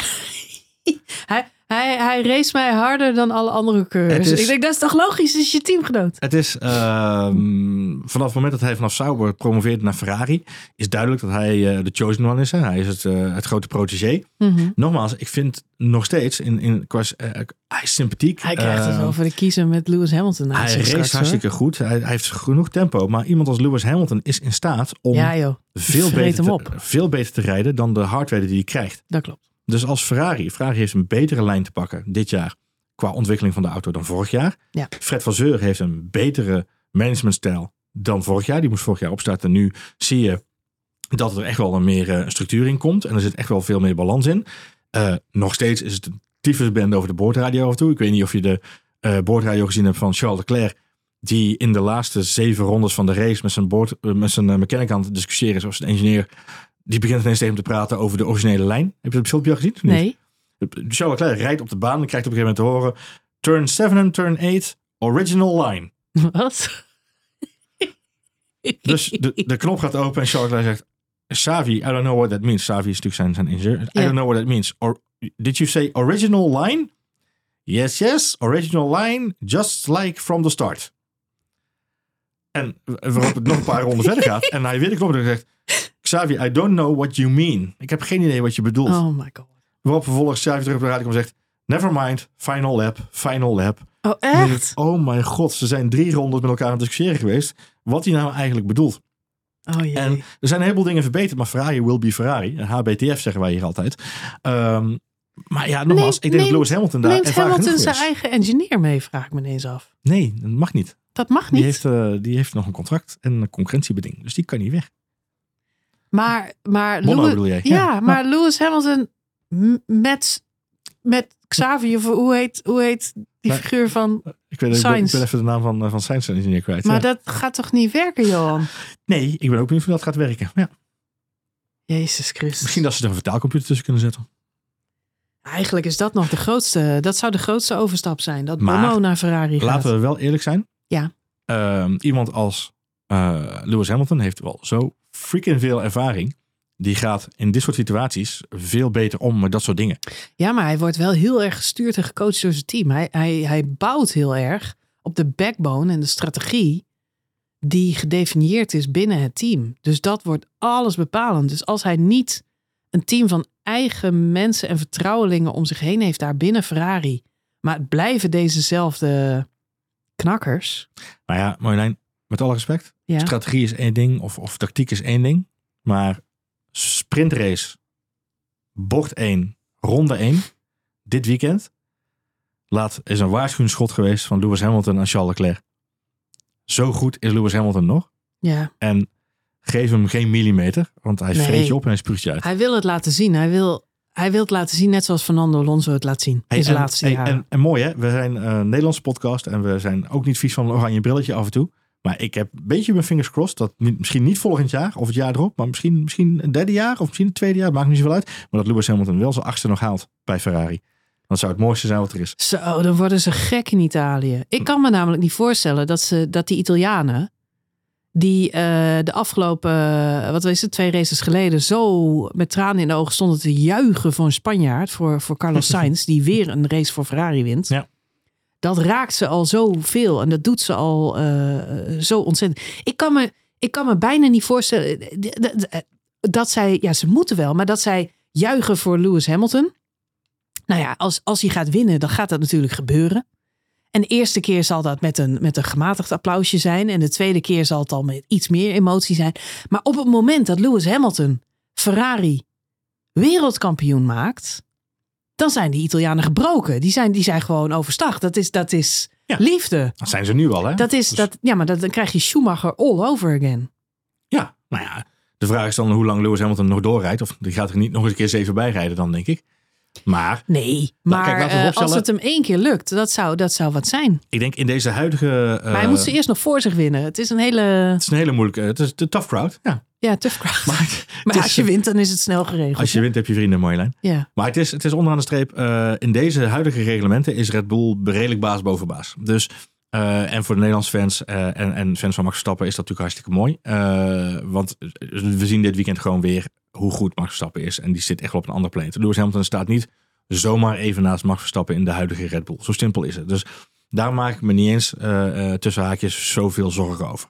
hij race mij harder dan alle andere coureurs. Ik denk, dat is toch logisch, dat is je teamgenoot. Het is vanaf het moment dat hij vanaf Sauber promoveert naar Ferrari, is duidelijk dat hij de chosen one is. Hè? Hij is het grote protégé. Mm-hmm. Nogmaals, ik vind nog steeds, hij is sympathiek. Hij krijgt het wel voor de kiezen met Lewis Hamilton. Hij race hartstikke goed. Hij heeft genoeg tempo. Maar iemand als Lewis Hamilton is in staat om veel beter te rijden dan de hardware die hij krijgt. Dat klopt. Dus als Ferrari heeft een betere lijn te pakken dit jaar qua ontwikkeling van de auto dan vorig jaar. Ja. Fred Vasseur heeft een betere managementstijl dan vorig jaar. Die moest vorig jaar opstarten. Nu zie je dat er echt wel een structuur in komt. En er zit echt wel veel meer balans in. Nog steeds is het een tyfusbende over de boordradio af en toe. Ik weet niet of je de boordradio gezien hebt van Charles Leclerc, die in de laatste 7 rondes van de race met zijn mechanic aan het discussiëren is of zijn engineer. Die begint ineens tegen hem te praten over de originele lijn. Heb je dat filmpje al gezien? Nee. Charles Leclerc rijdt op de baan en krijgt op een gegeven moment te horen: turn 7 en turn 8, original line. Wat? Dus de knop gaat open en Charles Leclerc zegt: Xavi, I don't know what that means. Xavi is natuurlijk zijn ingenieur. I don't know what that means. Did you say original line? Yes, original line, just like from the start. En waarop het nog een paar ronden verder gaat. En hij weer de knop en zegt: Xavi, I don't know what you mean. Ik heb geen idee wat je bedoelt. Oh my god. Waarop vervolgens Xavi terug op de radio komt en zegt: never mind, final lap. Oh, echt? Oh mijn god, ze zijn 3 rondes met elkaar aan het discussiëren geweest. Wat hij nou eigenlijk bedoelt. Oh jee. En er zijn een heleboel dingen verbeterd, maar Ferrari will be Ferrari. HBTF zeggen wij hier altijd. Maar ja, nogmaals, ik denk dat Lewis Hamilton daar ervaren genoeg is. Neemt Hamilton zijn eigen engineer mee, vraag ik me ineens af. Nee, dat mag niet. Dat mag niet? Die heeft nog een contract en een concurrentiebeding. Dus die kan niet weg. Maar Bono bedoel jij? Ja, maar Lewis Hamilton met Xavi, of hoe heet die figuur van Sainz? Ik ben even de naam van Sainz engineer kwijt. Maar dat gaat toch niet werken, Johan? Nee, ik ben ook benieuwd hoe dat gaat werken. Ja. Jezus Christus. Misschien dat ze er een vertaalcomputer tussen kunnen zetten. Eigenlijk is dat nog de grootste. Dat zou de grootste overstap zijn. Dat Bono naar Ferrari gaat. Laten we wel eerlijk zijn. Ja. Iemand als Lewis Hamilton heeft wel zo freaking veel ervaring. die gaat in dit soort situaties veel beter om met dat soort dingen. Ja, maar hij wordt wel heel erg gestuurd en gecoacht door zijn team. Hij bouwt heel erg op de backbone en de strategie die gedefinieerd is binnen het team. Dus dat wordt alles bepalend. Dus als hij niet een team van eigen mensen en vertrouwelingen om zich heen heeft daar binnen Ferrari, maar het blijven dezezelfde knakkers. Nou ja, Marjolein, met alle respect. Ja. Strategie is één ding of tactiek is één ding. Maar sprintrace, bocht 1, ronde 1, dit weekend is een waarschuwingsschot geweest van Lewis Hamilton en Charles Leclerc. Zo goed is Lewis Hamilton nog. Ja. En geef hem geen millimeter, want hij vreet je op en hij spuugt je uit. Hij wil het laten zien. Hij wil het laten zien net zoals Fernando Alonso het laat zien in zijn laatste jaren. En mooi hè, we zijn een Nederlandse podcast en we zijn ook niet vies van een oranje brilletje af en toe. Maar ik heb een beetje mijn fingers crossed dat misschien niet volgend jaar of het jaar erop, maar misschien een derde jaar of misschien een tweede jaar, maakt niet zoveel uit. Maar dat Lewis Hamilton wel zijn 8e nog haalt bij Ferrari. Dat zou het mooiste zijn wat er is. Zo, dan worden ze gek in Italië. Ik kan me namelijk niet voorstellen dat die Italianen, die de afgelopen, 2 races geleden, zo met tranen in de ogen stonden te juichen voor een Spanjaard, voor Carlos Sainz, die weer een race voor Ferrari wint. Ja. Dat raakt ze al zoveel en dat doet ze al zo ontzettend. Ik kan me bijna niet voorstellen dat zij, ja, ze moeten wel, maar dat zij juichen voor Lewis Hamilton. Nou ja, als hij gaat winnen, dan gaat dat natuurlijk gebeuren. En de eerste keer zal dat met een gematigd applausje zijn. En de tweede keer zal het al met iets meer emotie zijn. Maar op het moment dat Lewis Hamilton Ferrari wereldkampioen maakt, dan zijn die Italianen gebroken. Die zijn gewoon overstag. Dat is liefde. Dat zijn ze nu al, hè? Maar dan krijg je Schumacher all over again. Ja, nou ja. De vraag is dan hoe lang Lewis Hamilton nog doorrijdt. Of die gaat er niet nog eens een keer 7 bij rijden dan, denk ik. Maar, kijk, als het hem 1 keer lukt, dat zou wat zijn. Ik denk in deze huidige... maar hij moet ze eerst nog voor zich winnen. Het is een hele moeilijke... Het is de tough crowd, ja. Ja, tough crowd. Maar als je wint, dan is het snel geregeld. Als je wint, heb je vrienden, Marjolein. Ja. Maar het is onderaan de streep. In deze huidige reglementen is Red Bull redelijk baas boven baas. Dus, en voor de Nederlandse fans en fans van Max Verstappen is dat natuurlijk hartstikke mooi. Want we zien dit weekend gewoon weer hoe goed Max Verstappen is. En die zit echt wel op een ander planeet. Lewis Hamilton staat niet zomaar even naast Max Verstappen in de huidige Red Bull. Zo simpel is het. Dus daar maak ik me niet eens tussen haakjes zoveel zorgen over.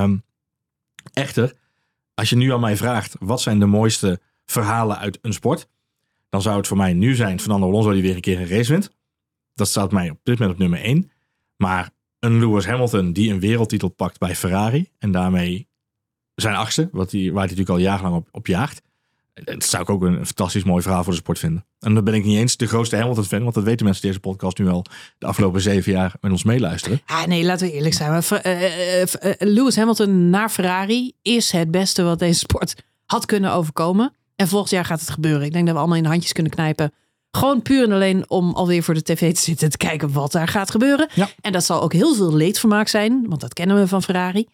Echter, als je nu aan mij vraagt, wat zijn de mooiste verhalen uit een sport? Dan zou het voor mij nu zijn Fernando Alonso die weer een keer een race wint. Dat staat mij op dit moment op nummer 1. Maar een Lewis Hamilton die een wereldtitel pakt bij Ferrari. En daarmee zijn 8e, waar hij natuurlijk al jarenlang op jaagt. Dat zou ik ook een fantastisch mooi verhaal voor de sport vinden. En dan ben ik niet eens de grootste Hamilton-fan. Want dat weten mensen die deze podcast nu al de afgelopen 7 jaar met ons meeluisteren. Ah, nee, laten we eerlijk zijn. Lewis Hamilton naar Ferrari is het beste wat deze sport had kunnen overkomen. En volgend jaar gaat het gebeuren. Ik denk dat we allemaal in de handjes kunnen knijpen. Gewoon puur en alleen om alweer voor de tv te zitten te kijken wat daar gaat gebeuren. Ja. En dat zal ook heel veel leedvermaak zijn. Want dat kennen we van Ferrari.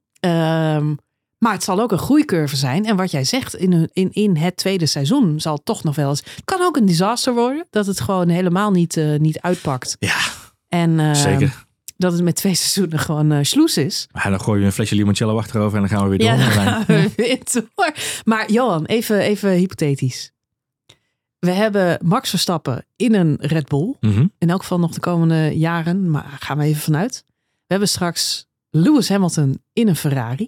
Maar het zal ook een groeicurve zijn. En wat jij zegt, in het tweede seizoen zal het toch nog wel eens... Het kan ook een disaster worden. Dat het gewoon helemaal niet uitpakt. Ja, en, zeker. Dat het met 2 seizoenen gewoon sloes is. Ja, dan gooi je een flesje limoncello achterover en dan gaan we weer door. Ja, dan gaan we weer door. Maar Johan, even hypothetisch. We hebben Max Verstappen in een Red Bull. Mm-hmm. In elk geval nog de komende jaren. Maar gaan we even vanuit. We hebben straks Lewis Hamilton in een Ferrari.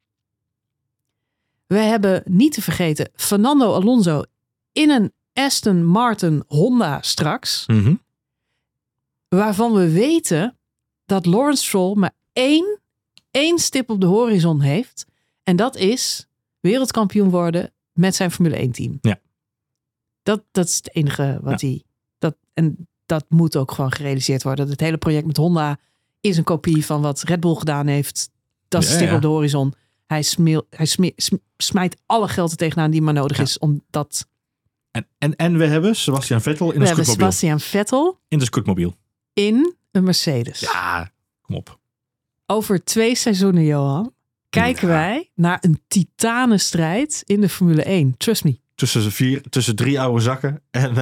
We hebben niet te vergeten Fernando Alonso in een Aston Martin Honda straks. Mm-hmm. Waarvan we weten dat Lawrence Stroll maar één stip op de horizon heeft. En dat is wereldkampioen worden met zijn Formule 1 team. Ja. Dat is het enige wat hij... En dat moet ook gewoon gerealiseerd worden. Het hele project met Honda is een kopie van wat Red Bull gedaan heeft. Dat is de stip op de horizon. Hij smijt alle geld er tegenaan die maar nodig is om dat... En we hebben Sebastian Vettel in een scootmobiel. Sebastian Vettel in de scootmobiel. In een Mercedes. Ja, kom op. Over 2 seizoenen, Johan, kijken wij naar een titanenstrijd in de Formule 1. Trust me. Tussen 3 oude zakken en...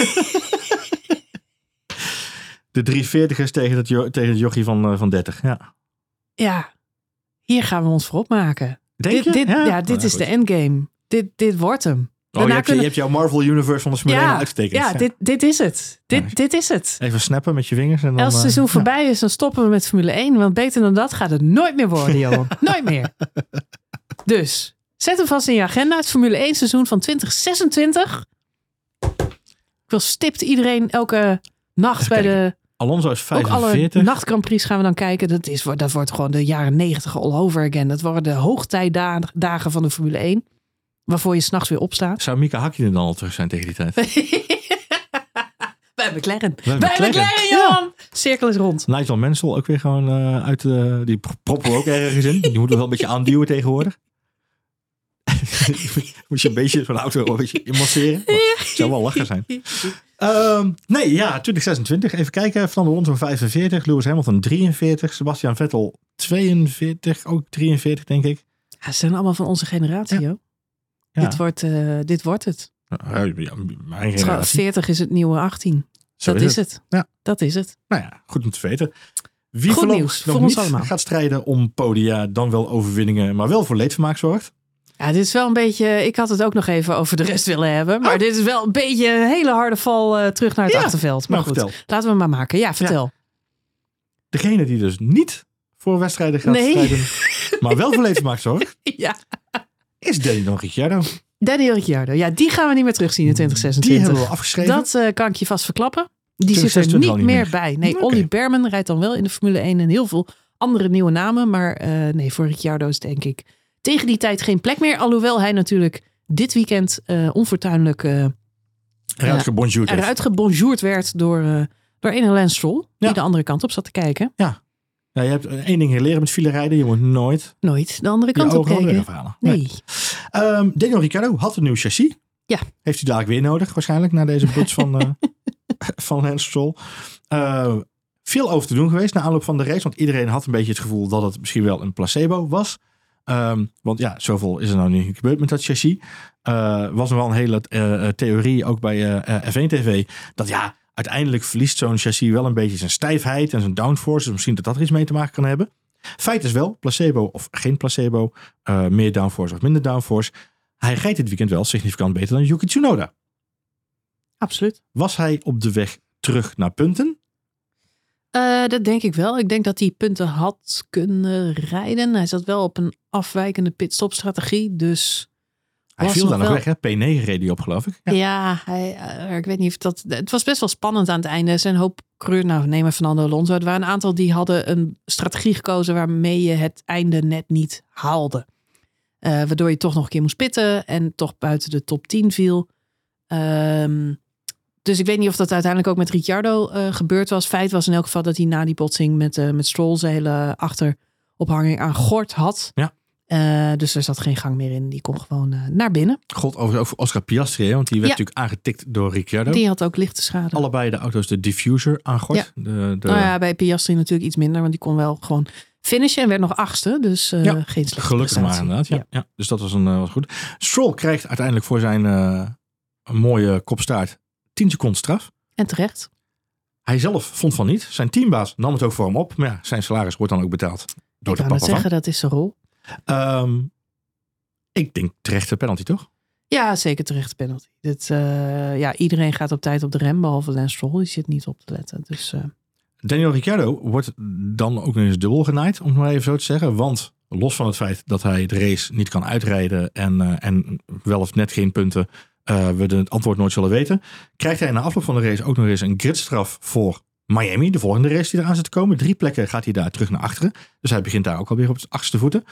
de 340ers tegen het jochie van 30. Ja. Ja, hier gaan we ons voor opmaken. Dit is de endgame. dit wordt hem. Je hebt jouw Marvel Universe van de Formule 1 uitgetekend. Ja, dit is het. Dit is het. Even snappen met je vingers. En dan, als het seizoen voorbij is, dan stoppen we met Formule 1. Want beter dan dat gaat het nooit meer worden, Johan. Nooit meer. Dus, zet hem vast in je agenda. Het Formule 1 seizoen van 2026. Ik wil stipt iedereen elke nacht bij de... Alonso is 45. Ook alle nacht Grand Prix gaan we dan kijken. Dat wordt gewoon de jaren 90 all over again. Dat worden de hoogtijdagen van de Formule 1. Waarvoor je 's nachts weer opstaat. Zou Mika Hakkinen dan al terug zijn tegen die tijd? Bij McLaren. Bij McLaren, Johan! Cirkel is rond. Nigel Mansell ook weer gewoon uit... die proppen we ook ergens in. Die moeten we wel een beetje aanduwen tegenwoordig. Moet je een beetje zo'n auto een beetje inmasseren. Het zou wel lachen zijn. 2026. Even kijken. Fernando Alonso 45. Lewis Hamilton 43. Sebastian Vettel 42. Ook 43, denk ik. Ja, ze zijn allemaal van onze generatie, joh. Ja. Dit wordt het. Mijn generatie. 40 is het nieuwe 18. Dat is het. Ja. Dat is het. Nou ja, goed om te weten. Wie goed nieuws voor ons allemaal gaat strijden om podia, dan wel overwinningen, maar wel voor leedvermaak zorgt. Ja, dit is wel een beetje... Ik had het ook nog even over de rest willen hebben. Maar dit is wel een beetje een hele harde val terug naar het achterveld. Maar goed, vertel. Laten we maar maken. Ja, vertel. Ja. Degene die dus niet voor wedstrijden gaat strijden, maar wel voor leedvermaak zorgt, is Daniel Ricciardo. Daniel Ricciardo. Ja, die gaan we niet meer terugzien in 2026. Die hebben we afgeschreven. Dat kan ik je vast verklappen. Die zit er niet meer bij. Nee, okay. Ollie Berman rijdt dan wel in de Formule 1 en heel veel andere nieuwe namen. Maar nee, voor Ricciardo is denk ik tegen die tijd geen plek meer. Alhoewel hij natuurlijk dit weekend onfortuinlijk eruit gebonjourd werd door een Lance Stroll. Die de andere kant op zat te kijken. Ja. Ja, je hebt één ding geleerd met filerijden. Je moet nooit de andere kant op kijken. Nee. Daniel Ricciardo had een nieuw chassis. Ja. Heeft hij dadelijk weer nodig waarschijnlijk na deze bots van Lance Stroll. Veel over te doen geweest na aanloop van de race. Want iedereen had een beetje het gevoel dat het misschien wel een placebo was. Want ja, zoveel is er nou niet gebeurd met dat chassis. Was er wel een hele theorie ook bij F1 TV. Dat uiteindelijk verliest zo'n chassis wel een beetje zijn stijfheid en zijn downforce. Dus misschien dat er iets mee te maken kan hebben. Feit is wel, placebo of geen placebo. Meer downforce of minder downforce. Hij rijdt dit weekend wel significant beter dan Yuki Tsunoda. Absoluut. Was hij op de weg terug naar punten? Dat denk ik wel. Ik denk dat hij punten had kunnen rijden. Hij zat wel op een afwijkende pitstopstrategie. Dus hij viel daar nog weg, hè? P9 reed hij op, geloof ik. Ja, ik weet niet of dat... Het was best wel spannend aan het einde. Er zijn een hoop coureurs, neem maar Fernando Alonso. Er waren een aantal die hadden een strategie gekozen waarmee je het einde net niet haalde. Waardoor je toch nog een keer moest pitten en toch buiten de top 10 viel. Dus ik weet niet of dat uiteindelijk ook met Ricciardo gebeurd was. Feit was in elk geval dat hij na die botsing met Stroll zijn hele achterophanging aan gort had. Ja. Dus er zat geen gang meer in. Die kon gewoon naar binnen. God, over Oscar Piastri, want die werd natuurlijk aangetikt door Ricciardo. Die had ook lichte schade. Allebei de auto's de diffuser aangort. Ja. Bij Piastri natuurlijk iets minder, want die kon wel gewoon finishen en werd nog 8e. Dus geen slechte gelukkig maar inderdaad. Ja. Dus dat was goed. Stroll krijgt uiteindelijk voor zijn mooie kopstaart 10 seconden straf. En terecht. Hij zelf vond van niet. Zijn teambaas nam het ook voor hem op. Maar ja, zijn salaris wordt dan ook betaald door de papa van. Dat is zijn rol. Ik denk terechte penalty, toch? Ja, zeker terechte penalty. Iedereen gaat op tijd op de rem, behalve Lance Stroll. Die zit niet op te letten. Dus, Daniel Ricciardo wordt dan ook nog eens dubbel genaaid, om het maar even zo te zeggen. Want los van het feit dat hij de race niet kan uitrijden en wel of net geen punten, we het antwoord nooit zullen weten, krijgt hij na afloop van de race ook nog eens een gridstraf voor Miami, de volgende race die eraan zit te komen. 3 plekken gaat hij daar terug naar achteren. Dus hij begint daar ook alweer op de 8e voeten.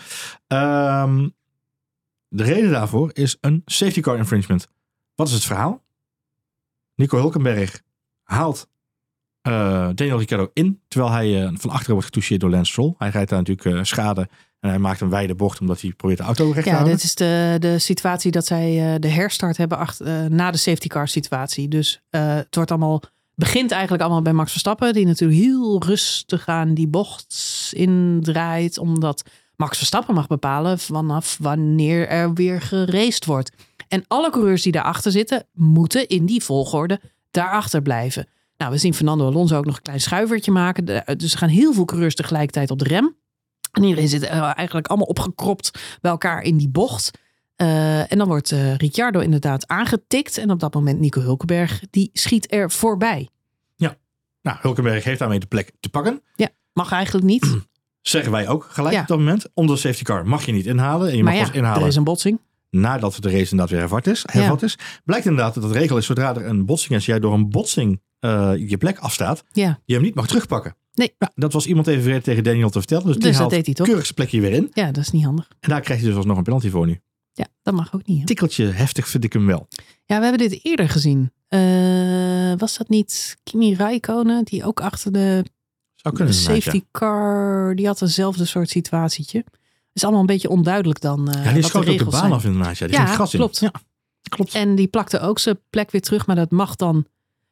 De reden daarvoor is een safety car infringement. Wat is het verhaal? Nico Hülkenberg haalt Daniel Ricciardo in, terwijl hij van achteren wordt getoucheerd door Lance Stroll. Hij rijdt daar natuurlijk schade en hij maakt een wijde bocht omdat hij probeert de auto recht te houden. Ja, dit is de situatie dat zij de herstart hebben na de safety car situatie. Dus het begint eigenlijk allemaal bij Max Verstappen, die natuurlijk heel rustig aan die bocht indraait, omdat Max Verstappen mag bepalen vanaf wanneer er weer geraced wordt. En alle coureurs die daarachter zitten, moeten in die volgorde daarachter blijven. Nou, we zien Fernando Alonso ook nog een klein schuivertje maken. Dus er gaan heel veel coureurs tegelijkertijd op de rem. En iedereen zit eigenlijk allemaal opgekropt bij elkaar in die bocht. En dan wordt Ricciardo inderdaad aangetikt. En op dat moment Nico Hülkenberg, die schiet er voorbij. Nou, Hülkenberg heeft daarmee de plek te pakken. Ja, mag eigenlijk niet. Zeggen wij ook gelijk op dat moment. Onder de safety car mag je niet inhalen. En je mag pas inhalen er is een botsing. nadat de race inderdaad weer hervat is. Blijkt inderdaad dat de regel is, zodra er een botsing is, jij door een botsing je plek afstaat, je hem niet mag terugpakken. Nee. Nou, dat was iemand even weer tegen Daniel te vertellen. Dus die dat haalt deed hij toch? keurig zijn plekje weer in. Ja, dat is niet handig. En daar krijgt hij dus alsnog een penalty voor nu. Ja, dat mag ook niet. Hè? Tikkeltje heftig vind ik hem wel. Ja, we hebben dit eerder gezien. Was dat niet Kimi Räikkönen, die ook achter de safety car, die had eenzelfde soort situatietje. Het is allemaal een beetje onduidelijk dan. Ja, die schoot ook de baan af inderdaad. Ja, die ging gras klopt. in. Ja, klopt. En die plakte ook zijn plek weer terug, maar dat mag dan.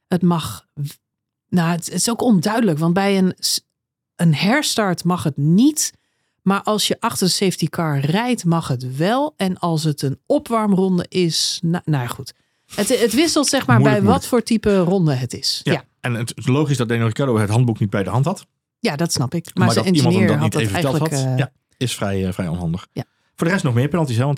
Het is ook onduidelijk, want bij een herstart mag het niet. Maar als je achter de safety car rijdt, mag het wel. En als het een opwarmronde is, nou goed. Het wisselt zeg maar moeilijk. Wat voor type ronde het is. Ja. En het is logisch dat Daniel Ricciardo het handboek niet bij de hand had. Ja, dat snap ik. Maar zijn dat iemand hem engineer dat had niet het even eigenlijk... had, is vrij onhandig. Ja. Voor de rest nog meer penalties. Hè? Want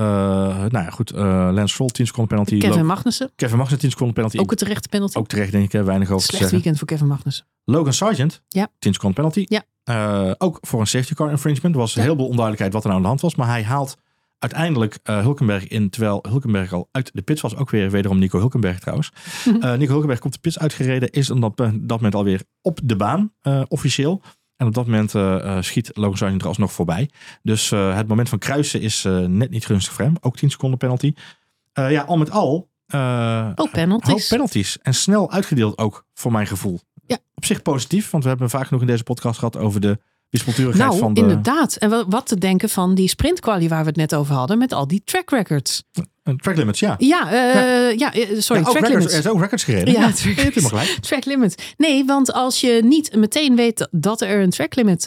Lance Stroll 10 seconden penalty. Kevin Magnussen 10 seconden penalty. Ook een terechte penalty. Ook terecht denk ik. Weinig over te zeggen. Slecht weekend voor Kevin Magnussen. Logan Sargent 10 seconden penalty. Ja. Ook voor een safety car infringement. Er was heel veel onduidelijkheid wat er nou aan de hand was. Maar hij haalt uiteindelijk Hülkenberg in. Terwijl Hülkenberg al uit de pits was. Ook weer wederom Nico Hülkenberg trouwens. Nico Hülkenberg komt de pits uitgereden. Is op dat moment alweer op de baan officieel. En op dat moment schiet Logan Sargent er alsnog voorbij. Dus het moment van kruisen is net niet gunstig voor hem. Ook 10 seconden penalty. Al met al. Penalties. Hoop penalties. En snel uitgedeeld ook, voor mijn gevoel. Ja. Op zich positief, want we hebben vaak genoeg in deze podcast gehad over de wispelturigheid van de... inderdaad. En wat te denken van die sprintquali waar we het net over hadden, met al die track records. Track limits, ja. Sorry, track limits. Er is ook records gereden. Ja, track limit. Nee, want als je niet meteen weet dat er een track limit...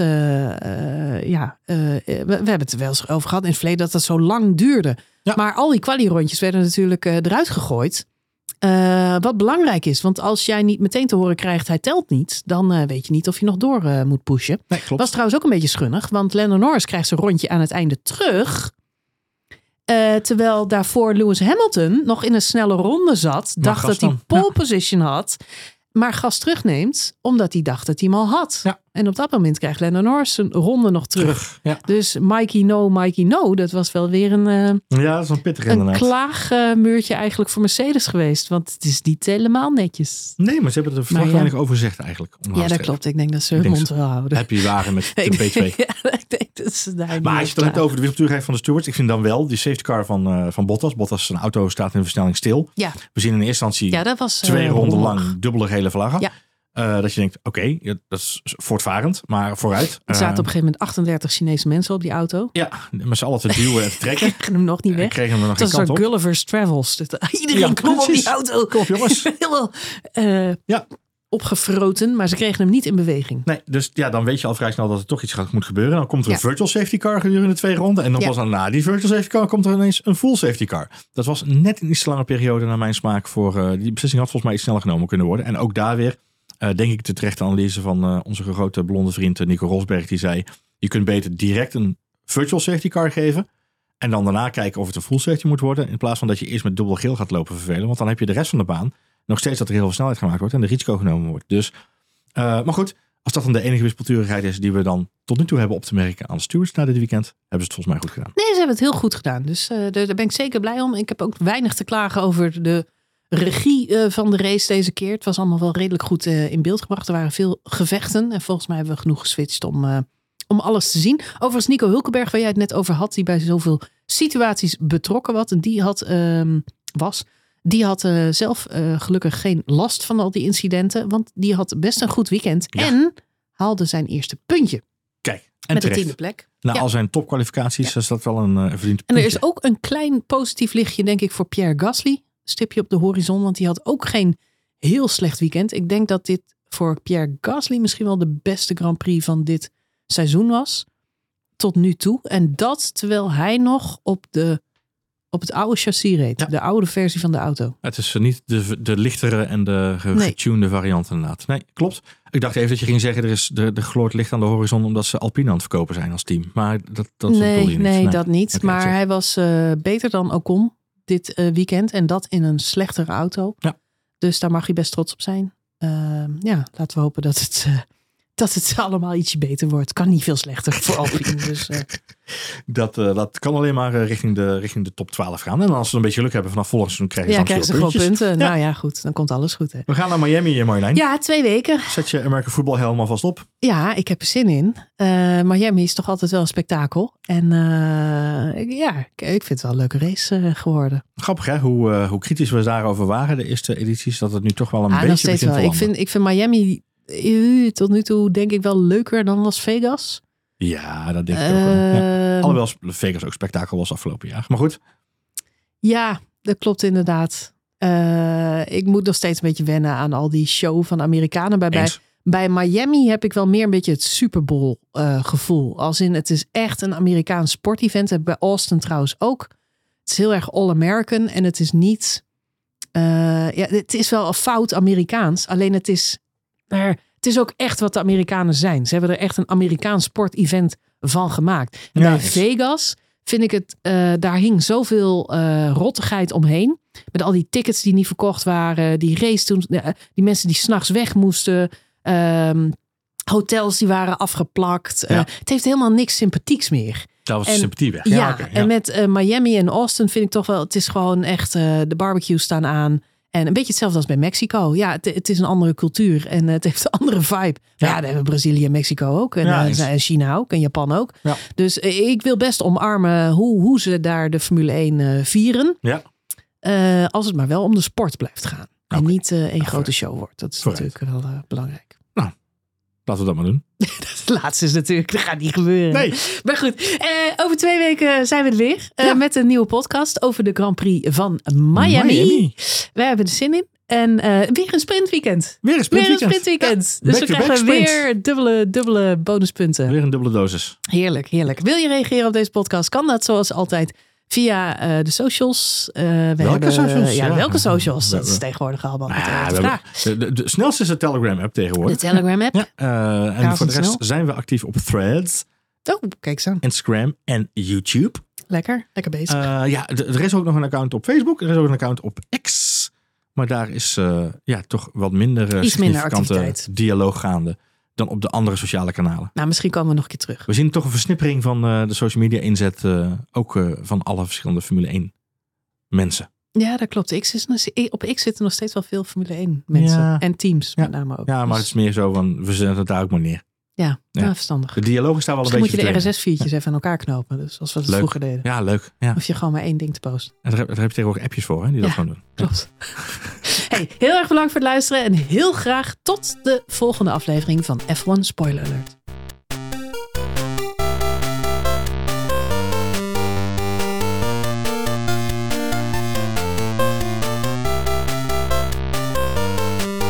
we hebben het er wel eens over gehad in het verleden dat zo lang duurde. Ja. Maar al die quali-rondjes werden natuurlijk eruit gegooid. Wat belangrijk is, want als jij niet meteen te horen krijgt, hij telt niet, dan weet je niet of je nog door moet pushen. Nee, klopt. Was trouwens ook een beetje schunnig, want Lando Norris krijgt zijn rondje aan het einde terug. Terwijl daarvoor Lewis Hamilton nog in een snelle ronde zat, dacht dat hij pole position had, maar gas terugneemt, omdat hij dacht dat hij hem al had. Ja. En op dat moment krijgt Lando Norris zijn ronde nog terug. Ja. Dus Mikey no, dat was wel weer dat is een pittig inderdaad. Een klaagmuurtje eigenlijk voor Mercedes geweest. Want het is niet helemaal netjes. Nee, maar ze hebben er vrij weinig over gezegd eigenlijk. Ja, dat klopt. Ik denk dat ze hun mond wel houden. Happy waren met de P2. Ja, ik denk dat ze daar maar als je het dan hebt over de wispelturigheid van de stewards. Ik vind dan wel die safety car van Bottas. Bottas, zijn auto staat in de versnelling stil. Ja. We zien in eerste instantie dat was, 2 ronden lang dubbele gele vlaggen. Ja. Dat je denkt, oké, dat is voortvarend, maar vooruit. Er zaten op een gegeven moment 38 Chinese mensen op die auto. Ja, met z'n allen te duwen en te trekken. Kregen hem nog niet weg. Kregen hem nog het was een soort Gulliver's Travels. Iedereen klom op die auto. Kom op jongens. Helemaal opgefroten, maar ze kregen hem niet in beweging. Nee, dus dan weet je al vrij snel dat er toch iets moet gebeuren. Dan komt er een virtual safety car gedurende 2 ronden. En dan pas na die virtual safety car komt er ineens een full safety car. Dat was net een iets te lange periode naar mijn smaak. Die beslissing had volgens mij iets sneller genomen kunnen worden. En ook daar weer denk ik de terechte analyse van onze grote blonde vriend Nico Rosberg. Die zei, je kunt beter direct een virtual safety car geven. En dan daarna kijken of het een full safety moet worden. In plaats van dat je eerst met dubbel geel gaat lopen vervelen. Want dan heb je de rest van de baan nog steeds dat er heel veel snelheid gemaakt wordt. En de risico genomen wordt. Dus, maar goed, als dat dan de enige wispelturigheid is die we dan tot nu toe hebben op te merken aan de stewards na dit weekend. Hebben ze het volgens mij goed gedaan. Nee, ze hebben het heel goed gedaan. Dus daar ben ik zeker blij om. Ik heb ook weinig te klagen over de regie van de race deze keer. Het was allemaal wel redelijk goed in beeld gebracht. Er waren veel gevechten. En volgens mij hebben we genoeg geswitcht om alles te zien. Overigens Nico Hülkenberg, waar jij het net over had, die bij zoveel situaties betrokken was. Die had zelf gelukkig geen last van al die incidenten. Want die had best een goed weekend. Ja. En haalde zijn eerste puntje. Kijk, en met terecht. de 10e plek. Na al zijn topkwalificaties is dat wel een verdiend puntje. En er is ook een klein positief lichtje, denk ik, voor Pierre Gasly. Stipje op de horizon, want die had ook geen heel slecht weekend. Ik denk dat dit voor Pierre Gasly misschien wel de beste Grand Prix van dit seizoen was. Tot nu toe. En dat terwijl hij nog op op het oude chassis reed. Ja. De oude versie van de auto. Het is niet de lichtere en de getunede variant inderdaad. Nee, klopt. Ik dacht even dat je ging zeggen, er gloort licht aan de horizon omdat ze Alpine aan het verkopen zijn als team. Maar dat bedoel je niet. Nee, dat niet. Okay, maar hij was beter dan Ocon dit weekend. En dat in een slechtere auto. Ja. Dus daar mag hij best trots op zijn. Laten we hopen dat het allemaal ietsje beter wordt. Kan niet veel slechter voor Alpine. Dus, Dat kan alleen maar richting de top 12 gaan. En als ze een beetje geluk hebben vanaf volgend seizoen krijgen ze gewoon punten. Ja. Nou ja, goed. Dan komt alles goed. Hè. We gaan naar Miami, Marjolein. Ja, 2 weken. Zet je American Football helemaal vast op. Ja, ik heb er zin in. Miami is toch altijd wel een spektakel. En ik vind het wel een leuke race geworden. Grappig hè, hoe kritisch we daarover waren. De eerste edities, dat het nu toch wel een beetje nog steeds begint wel. te landen. Ik vind Miami tot nu toe denk ik wel leuker dan Las Vegas. Ja, dat denk ik ook wel. Ja. Alhoewel Vegas ook spektakel was afgelopen jaar. Maar goed. Ja, dat klopt inderdaad. Ik moet nog steeds een beetje wennen aan al die show van de Amerikanen. Bij Miami heb ik wel meer een beetje het Super Bowl gevoel. Als in, het is echt een Amerikaans sportevent. En bij Austin trouwens ook. Het is heel erg all-American. En het is niet... het is wel een fout Amerikaans. Alleen het is ook echt wat de Amerikanen zijn. Ze hebben er echt een Amerikaans sportevent van gemaakt. En bij Vegas vind ik het... daar hing zoveel rottigheid omheen. Met al die tickets die niet verkocht waren. Die race toen... die mensen die 's nachts weg moesten. Hotels die waren afgeplakt. Het heeft helemaal niks sympathieks meer. Dat was de sympathie weg. En met Miami en Austin vind ik toch wel... Het is gewoon echt... de barbecues staan aan. En een beetje hetzelfde als bij Mexico. Ja, het is een andere cultuur. En het heeft een andere vibe. Ja, daar hebben Brazilië en Mexico ook. En China ook. En Japan ook. Ja. Dus ik wil best omarmen hoe ze daar de Formule 1 vieren. Ja. Als het maar wel om de sport blijft gaan. Okay. En niet één grote show wordt. Dat is natuurlijk wel belangrijk. Nou, laten we dat maar doen. Het laatste is natuurlijk, dat gaat niet gebeuren. Nee. Maar goed, over 2 weken zijn we er weer. Met een nieuwe podcast over de Grand Prix van Miami. Wij hebben er zin in. En weer een sprintweekend. Weer een sprintweekend. Ja. Dus we krijgen weer dubbele bonuspunten. Weer een dubbele dosis. Heerlijk. Wil je reageren op deze podcast? Kan dat zoals altijd via de socials. Welke socials? Welke socials? Dat is tegenwoordig allemaal de snelste is de Telegram-app tegenwoordig. De Telegram-app. En voor de rest zijn we actief op Threads. Oh, kijk zo. Instagram en YouTube. Lekker bezig. Er is ook nog een account op Facebook. Er is ook een account op X. Maar daar is toch wat minder significante dialoog gaande dan op de andere sociale kanalen. Nou, misschien komen we nog een keer terug. We zien toch een versnippering van de social media inzet. Ook van alle verschillende Formule 1 mensen. Ja, dat klopt. Op X zitten nog steeds wel veel Formule 1 mensen. Ja. En teams met name ook. Ja, maar het is meer zo van, we zetten het daar ook maar neer. Ja, verstandig. De dialoog is daar wel misschien een beetje moet je de RSS-feedjes even aan elkaar knopen. Dus als we het vroeger deden. Ja, leuk. Ja. Of je gewoon maar 1 ding te posten. En daar heb je tegenwoordig appjes voor, hè, die dat gewoon doen. Klopt. Hey, heel erg bedankt voor het luisteren. En heel graag tot de volgende aflevering van F1 Spoiler Alert.